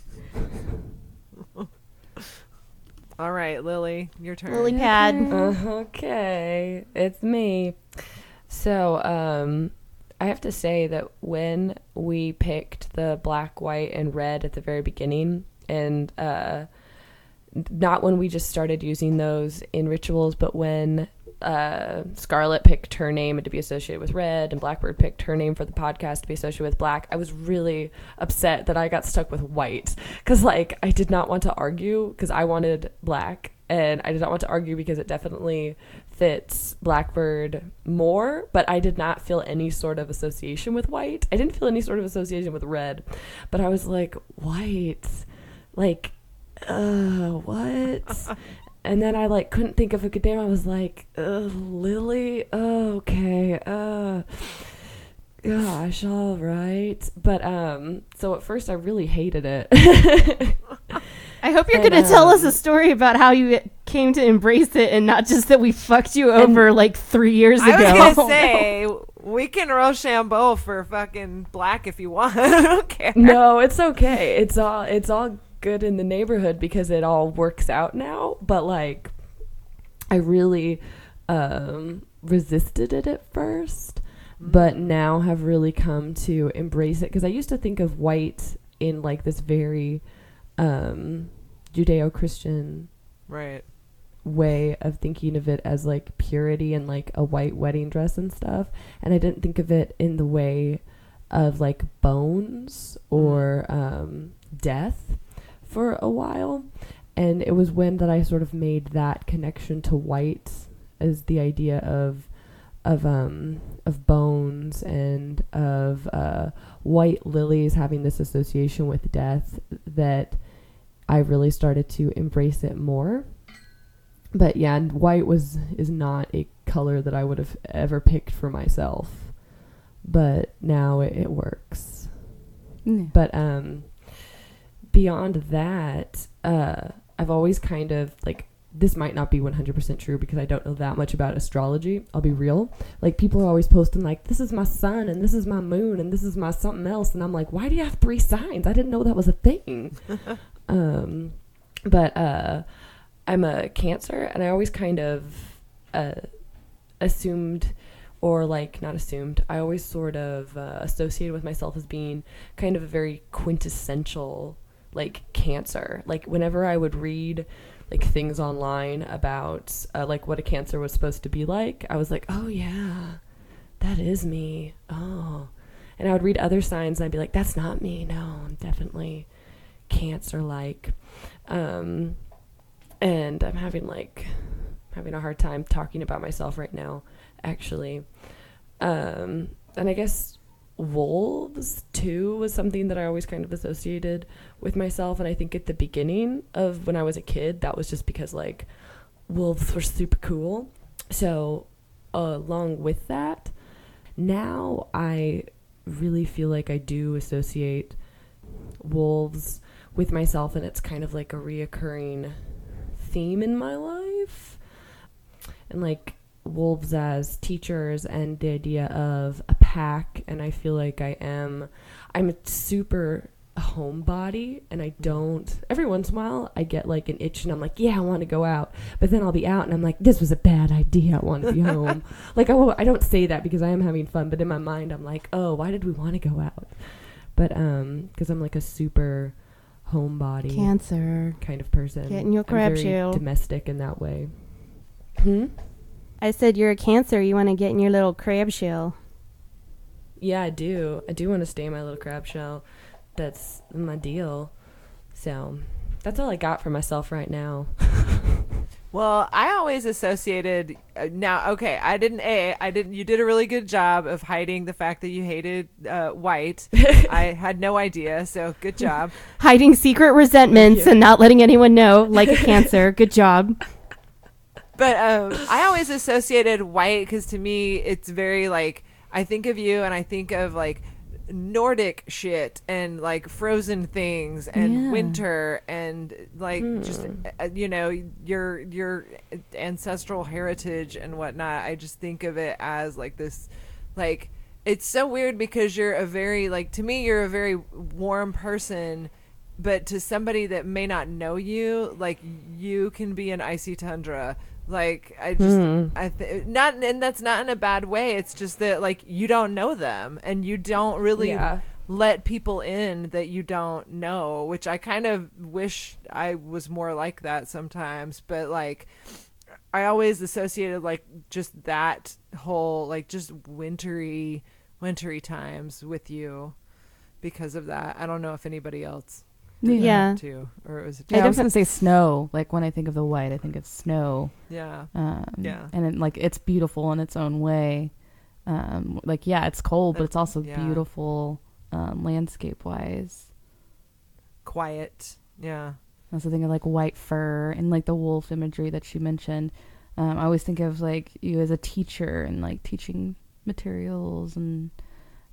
all right, Lily, your turn. Lily Pad. Okay, it's me. So, I have to say that when we picked the black, white, and red at the very beginning, and not when we just started using those in rituals, but when Scarlett picked her name to be associated with red, and Blackbird picked her name for the podcast to be associated with black, I was really upset that I got stuck with white. Because, like, I did not want to argue because I wanted black, and I did not want to argue because it definitely fits Blackbird more, but I did not feel any sort of association with white. I didn't feel any sort of association with red, but I was like, white, like, what? And then I like couldn't think of a good name. I was like, Lily, okay, Gosh, all right. But so at first I really hated it. I hope you're going to tell us a story about how you came to embrace it and not just that we fucked you over like 3 years ago. I was going to say, we can Rochambeau for fucking black if you want. I don't care. No, it's okay. It's all good in the neighborhood because it all works out now. But like, I really resisted it at first, but now have really come to embrace it because I used to think of white in like this very Judeo-Christian right way of thinking of it as like purity and like a white wedding dress and stuff, and I didn't think of it in the way of like bones or death for a while. And it was when that I sort of made that connection to white as the idea of bones and of white lilies having this association with death, that I really started to embrace it more. But yeah, white is not a color that I would have ever picked for myself, but now it works. But beyond that, I've always kind of like, this might not be 100% true because I don't know that much about astrology. I'll be real. Like, people are always posting like, this is my sun and this is my moon and this is my something else. And I'm like, why do you have 3 signs? I didn't know that was a thing. But I'm a Cancer, and I always kind of assumed, or like not assumed, I always sort of associated with myself as being kind of a very quintessential like Cancer. Like, whenever I would read like things online about like what a Cancer was supposed to be like, I was like, oh yeah, that is me. Oh. And I would read other signs and I'd be like, that's not me. No, I'm definitely Cancer like. And I'm having a hard time talking about myself right now, actually. And I guess wolves too was something that I always kind of associated with myself. And I think at the beginning of when I was a kid, that was just because like wolves were super cool. So along with that, now I really feel like I do associate wolves with myself, and it's kind of like a reoccurring theme in my life. And like wolves as teachers and the idea of a pack, and I feel like I'm a super homebody, and I don't, every once in a while I get like an itch and I'm like, yeah, I want to go out, but then I'll be out and I'm like, this was a bad idea, I want to be home. Like, I don't say that because I am having fun, but in my mind I'm like, oh, why did we want to go out? But because I'm like a super homebody Cancer kind of person. Get in your crab I'm very shell. domestic in that way. I said you're a Cancer. You want to get in your little crab shell. Yeah, I do want to stay in my little crab shell. That's my deal. So that's all I got for myself right now. Well, I always associated now. Okay, you did a really good job of hiding the fact that you hated white. I had no idea, so good job. Hiding secret resentments and not letting anyone know, like a Cancer. Good job. But I always associated white because to me it's very like, I think of you and I think of like Nordic shit and like frozen things and winter and like just your ancestral heritage and whatnot. I just think of it as like this, like, it's so weird because you're a very, like, to me you're a very warm person, but to somebody that may not know you, like, you can be an icy tundra. Like, I just, not, and that's not in a bad way. It's just that, like, you don't know them and you don't really let people in that you don't know, which I kind of wish I was more like that sometimes. But, like, I always associated, like, just that whole, like, just wintry times with you because of that. I don't know if anybody else did that too, or it was I was gonna say snow. Like, when I think of the white, I think of snow. And it, like, it's beautiful in its own way. Like, yeah, it's cold, but it's also beautiful landscape wise. Quiet. I also think of like white fur and like the wolf imagery that she mentioned. I always think of like you as a teacher and like teaching materials and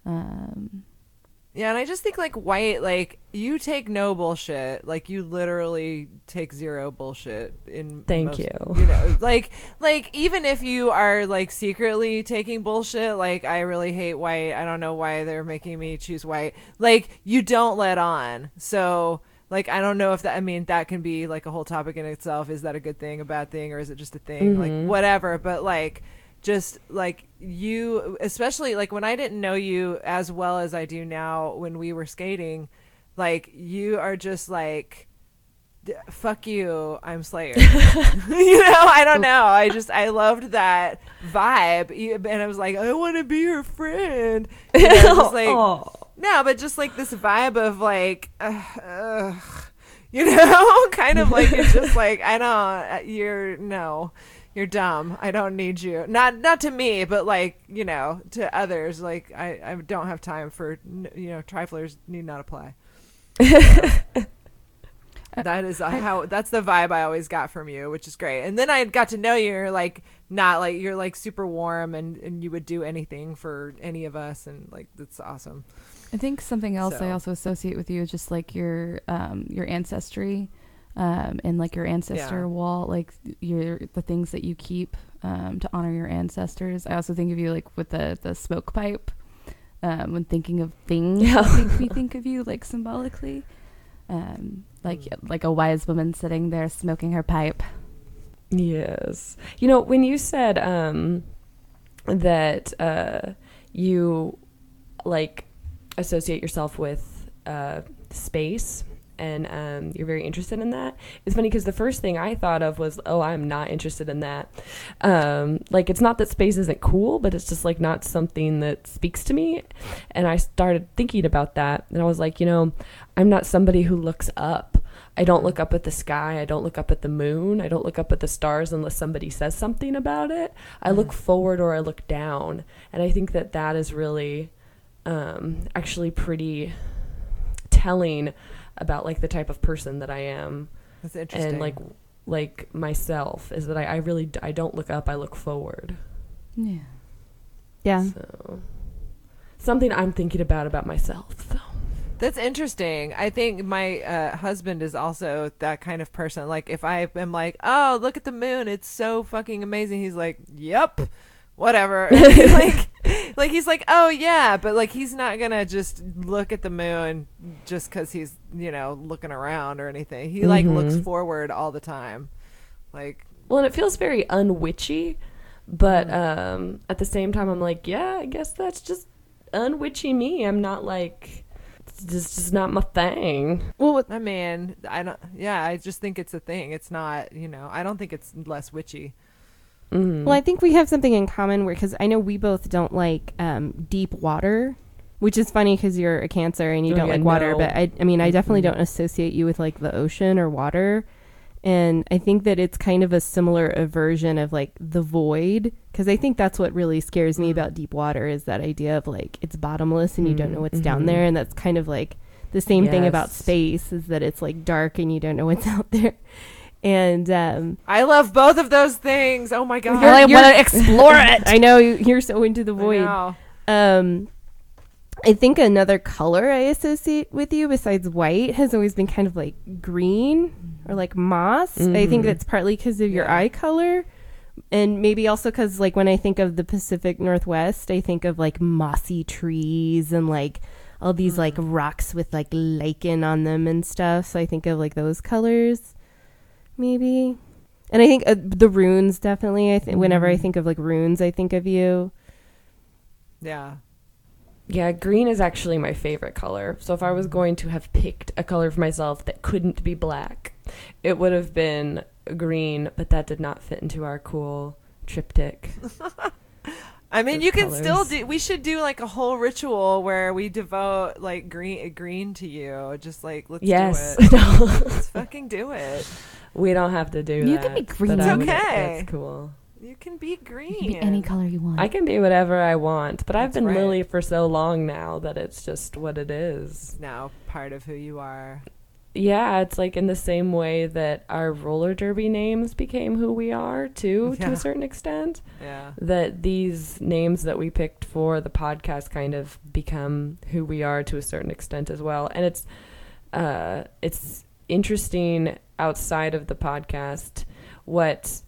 Yeah, and I just think like white, like you take no bullshit, like you literally take zero bullshit in. Thank you. You know, like even if you are like secretly taking bullshit, like I really hate white. I don't know why they're making me choose white. Like you don't let on. So like I don't know if that. I mean that can be like a whole topic in itself. Is that a good thing, a bad thing, or is it just a thing? Like whatever. But like. Just like you, especially like when I didn't know you as well as I do now when we were skating, like you are just like, fuck you, I'm Slayer. You know, I don't know. I loved that vibe. And I was like, I want to be your friend. You know, just like, no, but just like this vibe of like, you know, kind of like, it's just like, you're dumb. I don't need you. Not to me, but like, you know, to others. Like I don't have time for, you know, triflers need not apply. That is that's the vibe I always got from you, which is great. And then I got to know you. You're like not like you're like super warm and you would do anything for any of us, and like that's awesome. I think something else I also associate with you is just like your ancestry. And like your ancestor wall, like the things that you keep to honor your ancestors. I also think of you like with the smoke pipe. When thinking of things, we think of you like symbolically, like a wise woman sitting there smoking her pipe. Yes, you know when you said that you like associate yourself with space. And you're very interested in that. It's funny because the first thing I thought of was, oh, I'm not interested in that. Like, it's not that space isn't cool, but it's just, like, not something that speaks to me. And I started thinking about that. And I was like, you know, I'm not somebody who looks up. I don't look up at the sky. I don't look up at the moon. I don't look up at the stars unless somebody says something about it. I look forward or I look down. And I think that is really actually pretty telling about like the type of person that I am. That's interesting. And like myself is that I really don't look up, I look forward. Yeah. So something I'm thinking about myself. So that's interesting. I think my husband is also that kind of person. Like if I am like, oh, look at the moon, it's so fucking amazing, he's like, yep, whatever. He's like, oh yeah, but like he's not gonna just look at the moon just because he's, you know, looking around or anything. He like looks forward all the time. Like, well, and it feels very unwitchy, but at the same time I'm like, yeah, I guess that's just unwitchy me. I'm not like, it's just not my thing. Well, I mean, I just think it's a thing. It's not, you know, I don't think it's less witchy. Well, I think we have something in common because I know we both don't like deep water, which is funny because you're a Cancer and you don't like water. But I mean, I definitely don't associate you with like the ocean or water. And I think that it's kind of a similar aversion of like the void, because I think that's what really scares me about deep water is that idea of like it's bottomless and you don't know what's down there. And that's kind of like the same thing about space, is that it's like dark and you don't know what's out there. And I love both of those things. Oh my god, I want to explore it. I know you're so into the void. I think another color I associate with you besides white has always been kind of like green or like moss. I think that's partly because of your eye color, and maybe also because like when I think of the Pacific Northwest, I think of like mossy trees and like all these like rocks with like lichen on them and stuff. So I think of like those colors. Maybe. And I think the runes, definitely. I think whenever I think of like runes, I think of you. Yeah, green is actually my favorite color. So if I was going to have picked a color for myself that couldn't be black, it would have been green, but that did not fit into our cool triptych. I mean, you can still do. We should do like a whole ritual where we devote like green to you. Just like let's do it. Let's fucking do it. We don't have to do you that. You can be green. It's okay. That's cool. You can be green. You can be any color you want. I can be whatever I want, but I've been Lily for so long now that it's just what it is. It's now part of who you are. yeah, it's like in the same way that our roller derby names became who we are too, to a certain extent. Yeah. That these names that we picked for the podcast kind of become who we are to a certain extent as well. And it's interesting outside of the podcast what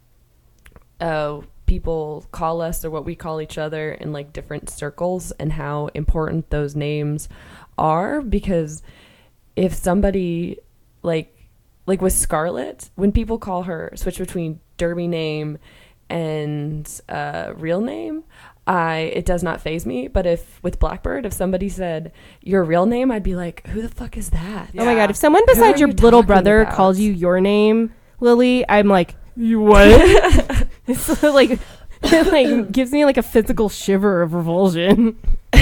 people call us or what we call each other in like different circles and how important those names are, because if somebody like with Scarlett, when people call her, switch between derby name and real name, it does not faze me. But if with Blackbird, if somebody said your real name, I'd be like, who the fuck is that? Yeah. Oh my God, if someone besides your little brother calls you your name, Lily, I'm like, you what? It's like it like gives me like a physical shiver of revulsion.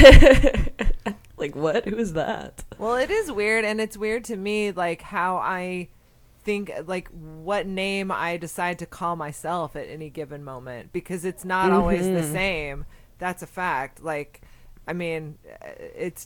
Like, what? Who is that? Well, it is weird, and it's weird to me, like, how I think, like, what name I decide to call myself at any given moment, because it's not always the same. That's a fact. Like, I mean, it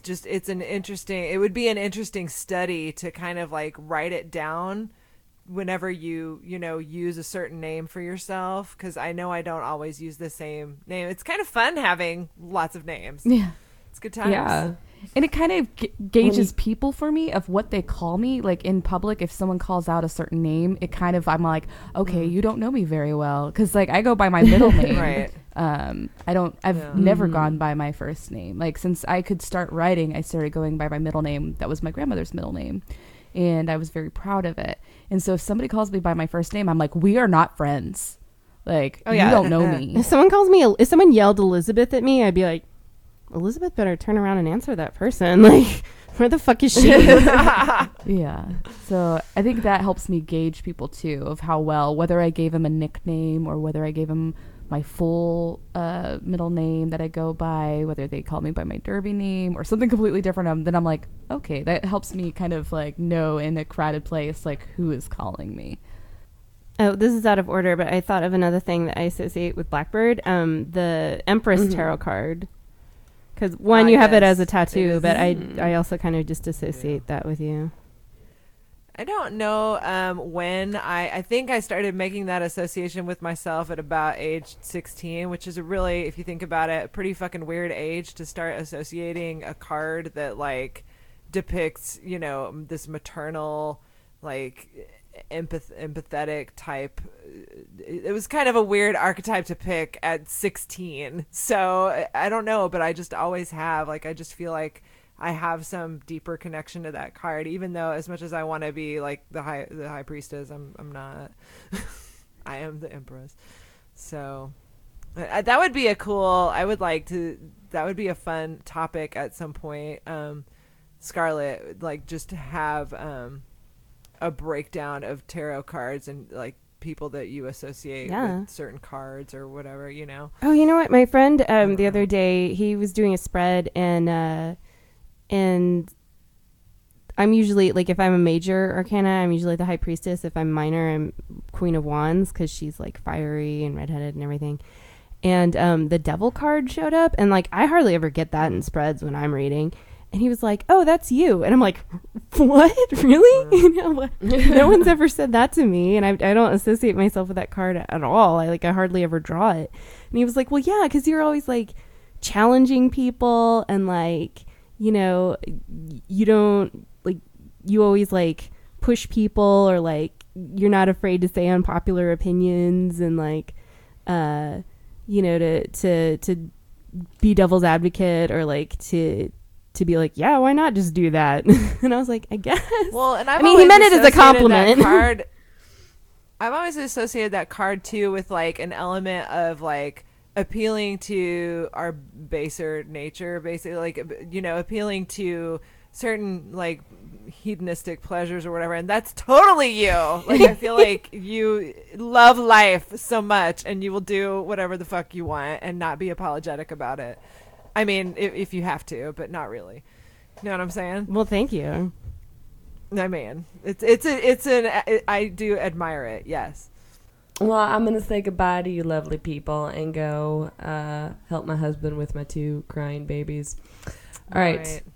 would be an interesting study to kind of, like, write it down whenever you use a certain name for yourself, because I know I don't always use the same name. It's kind of fun having lots of names. Yeah. It's good times. Yeah. And it kind of gauges people for me of what they call me. Like in public, if someone calls out a certain name, it kind of, I'm like, okay, you don't know me very well. Because like I go by my middle name. Right. I've never gone by my first name. Like since I could start writing, I started going by my middle name. That was my grandmother's middle name. And I was very proud of it. And so if somebody calls me by my first name, I'm like, we are not friends. Like, you don't know me. If someone yelled Elizabeth at me, I'd be like, Elizabeth better turn around and answer that person. Like, where the fuck is she? Yeah. So I think that helps me gauge people too, of how well, whether I gave them a nickname or whether I gave them my full middle name that I go by, whether they call me by my derby name or something completely different, then I'm like, okay, that helps me kind of like know in a crowded place, like who is calling me. Oh, this is out of order, but I thought of another thing that I associate with Blackbird, the Empress Tarot card. Because one, you have it as a tattoo, but I also kind of just associate that with you. I don't know when. I think I started making that association with myself at about age 16, which is a really, if you think about it, a pretty fucking weird age to start associating a card that like depicts, this maternal, like empathetic type. It was kind of a weird archetype to pick at 16. So I don't know, but I just always have, like, I just feel like I have some deeper connection to that card, even though as much as I want to be like the high priestess, I'm not. I am the empress. So that would be that would be a fun topic at some point. Scarlett, like, just to have a breakdown of tarot cards and like people that you associate with certain cards or whatever, Oh, you know what? My friend the other day, he was doing a spread and I'm usually, like, if I'm a major arcana, I'm usually the high priestess. If I'm minor, I'm Queen of Wands, because she's like fiery and redheaded and everything. And the devil card showed up, and like I hardly ever get that in spreads when I'm reading. And he was like, "Oh, that's you." And I'm like, "What? Really?" No one's ever said that to me. And I don't associate myself with that card at all. I hardly ever draw it. And he was like, "Well, yeah, because you're always like challenging people and like, you don't like, you always like push people, or like you're not afraid to say unpopular opinions and like, to be devil's advocate, or like to be like, yeah, why not just do that?" And I was like, I guess. Well, and I mean, he meant it as a compliment. I've always associated that card too with like an element of like appealing to our baser nature, basically, like, appealing to certain like hedonistic pleasures or whatever. And that's totally you. Like, I feel like you love life so much and you will do whatever the fuck you want and not be apologetic about it. I mean, if you have to, but not really. You know what I'm saying? Well, thank you. I mean, I do admire it. Yes. Well, I'm gonna say goodbye to you, lovely people, and go help my husband with my 2 crying babies. All right.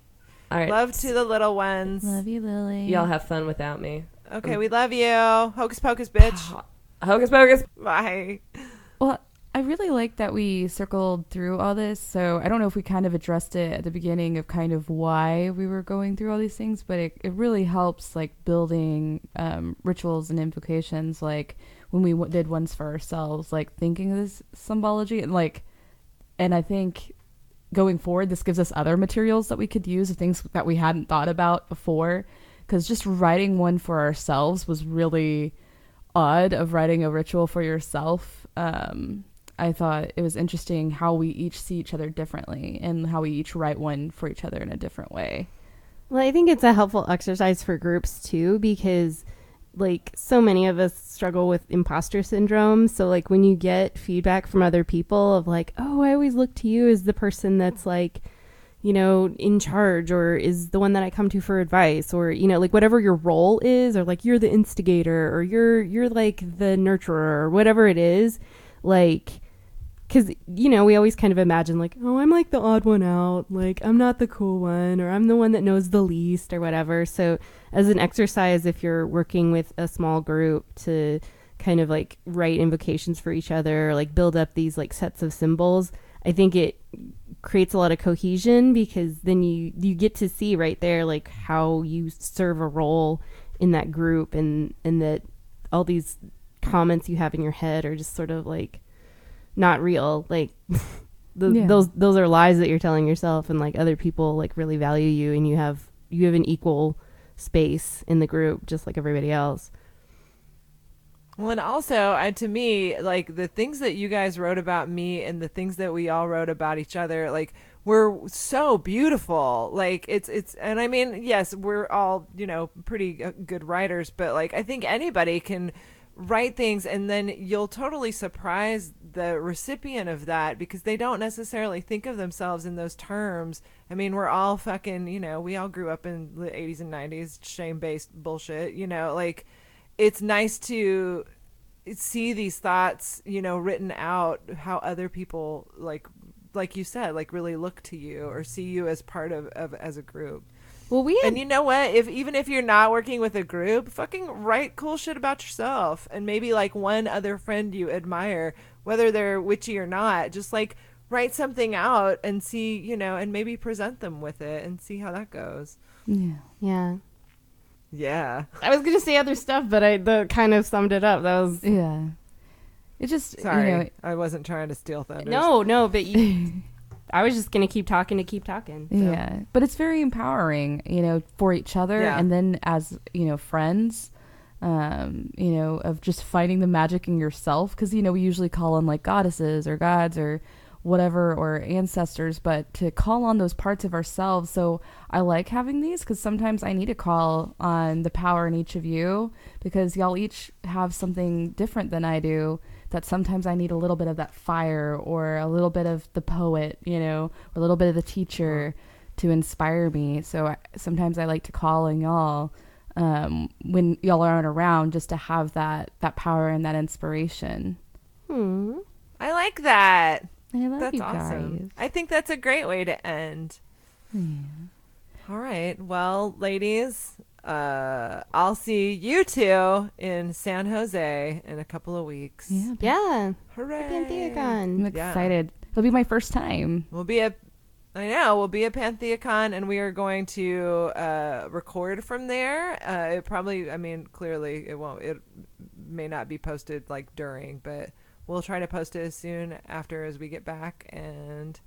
All right. Love to the little ones. Love you, Lily. Y'all have fun without me. Okay, we love you. Hocus pocus, bitch. Hocus pocus. Bye. Well, I really like that we circled through all this. So I don't know if we kind of addressed it at the beginning of kind of why we were going through all these things, but it really helps like building rituals and invocations. Like when we did ones for ourselves, like thinking of this symbology and I think going forward, this gives us other materials that we could use, things that we hadn't thought about before. Because just writing one for ourselves was really odd, of writing a ritual for yourself. I thought it was interesting how we each see each other differently and how we each write one for each other in a different way. Well, I think it's a helpful exercise for groups too, because like so many of us struggle with imposter syndrome. So like when you get feedback from other people of like, oh, I always look to you as the person that's like, you know, in charge, or is the one that I come to for advice, or, you know, like whatever your role is, or like you're the instigator, or you're like the nurturer, or whatever it is, like, because, you know, we always kind of imagine like, oh, I'm like the odd one out, like I'm not the cool one, or I'm the one that knows the least, or whatever. So as an exercise, if you're working with a small group to kind of like write invocations for each other, or like build up these like sets of symbols, I think it creates a lot of cohesion, because then you get to see right there like how you serve a role in that group, and that all these comments you have in your head are just sort of like not real, like those are lies that you're telling yourself, and like other people like really value you, and you have an equal space in the group just like everybody else. Well, and also, to me, like the things that you guys wrote about me and the things that we all wrote about each other, like were so beautiful. Like it's, and I mean, yes, we're all, you know, pretty good writers, but like I think anybody can write things, and then you'll totally surprise the recipient of that, because they don't necessarily think of themselves in those terms. I mean, we're all fucking, you know, we all grew up in the 80s and 90s, shame-based bullshit, you know, like it's nice to see these thoughts, you know, written out, how other people like you said, like really look to you or see you as part of as a group. Well, and you know what, even if you're not working with a group, fucking write cool shit about yourself, and maybe like one other friend you admire, whether they're witchy or not, just like write something out and see, you know, and maybe present them with it and see how that goes. Yeah. I was gonna say other stuff, but that kind of summed it up. That was It just, sorry, you know, I wasn't trying to steal thunder. No, but I was just gonna keep talking. So. Yeah, but it's very empowering, you know, for each other, and then as, you know, friends, you know, of just finding the magic in yourself, because, you know, we usually call on like goddesses or gods or whatever, or ancestors, but to call on those parts of ourselves. So I like having these, because sometimes I need to call on the power in each of you, because y'all each have something different than I do, that sometimes I need a little bit of that fire, or a little bit of the poet, you know, or a little bit of the teacher to inspire me. So sometimes I like to call on y'all when y'all aren't around, just to have that power and that inspiration. I like that. I love that's you awesome. guys. I think that's a great way to end. All right. Well, ladies, I'll see you two in San Jose in a couple of weeks. Yeah. Hooray. Pantheacon. I'm excited. It'll be my first time. We'll be at Pantheacon, and we are going to record from there. It probably, I mean, clearly it may not be posted like during, but we'll try to post it as soon after as we get back, and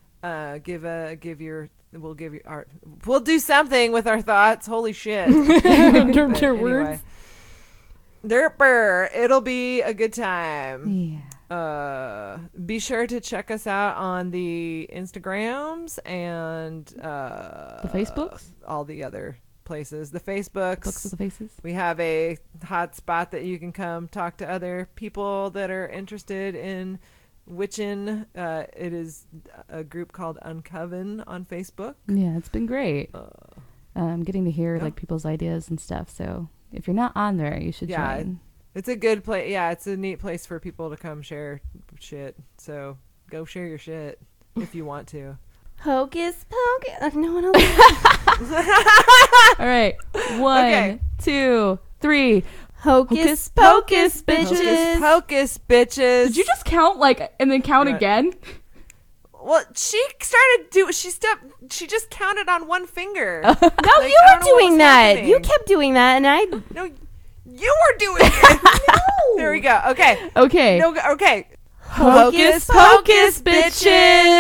we'll do something with our thoughts. Holy shit. Your words. Derper. It'll be a good time. Yeah. Be sure to check us out on the Instagrams and The Facebooks? all the other places. The Facebooks. Books with the faces. We have a hot spot that you can come talk to other people that are interested in witching. It is a group called Uncoven on Facebook. Yeah, it's been great. Getting to hear like people's ideas and stuff. So if you're not on there, you should join. It's a good place. Yeah, it's a neat place for people to come share shit. So go share your shit if you want to. Hocus pocus. No one else. All right. 1, 2, 3. Hocus pocus, bitches. Hocus pocus, bitches. Did you just count and then count again? Well, she she just counted on one finger. No, you were doing that. You kept doing that, and I. No, you were doing it. No. There we go. Okay. Okay. No. Okay. Hocus pocus, bitches.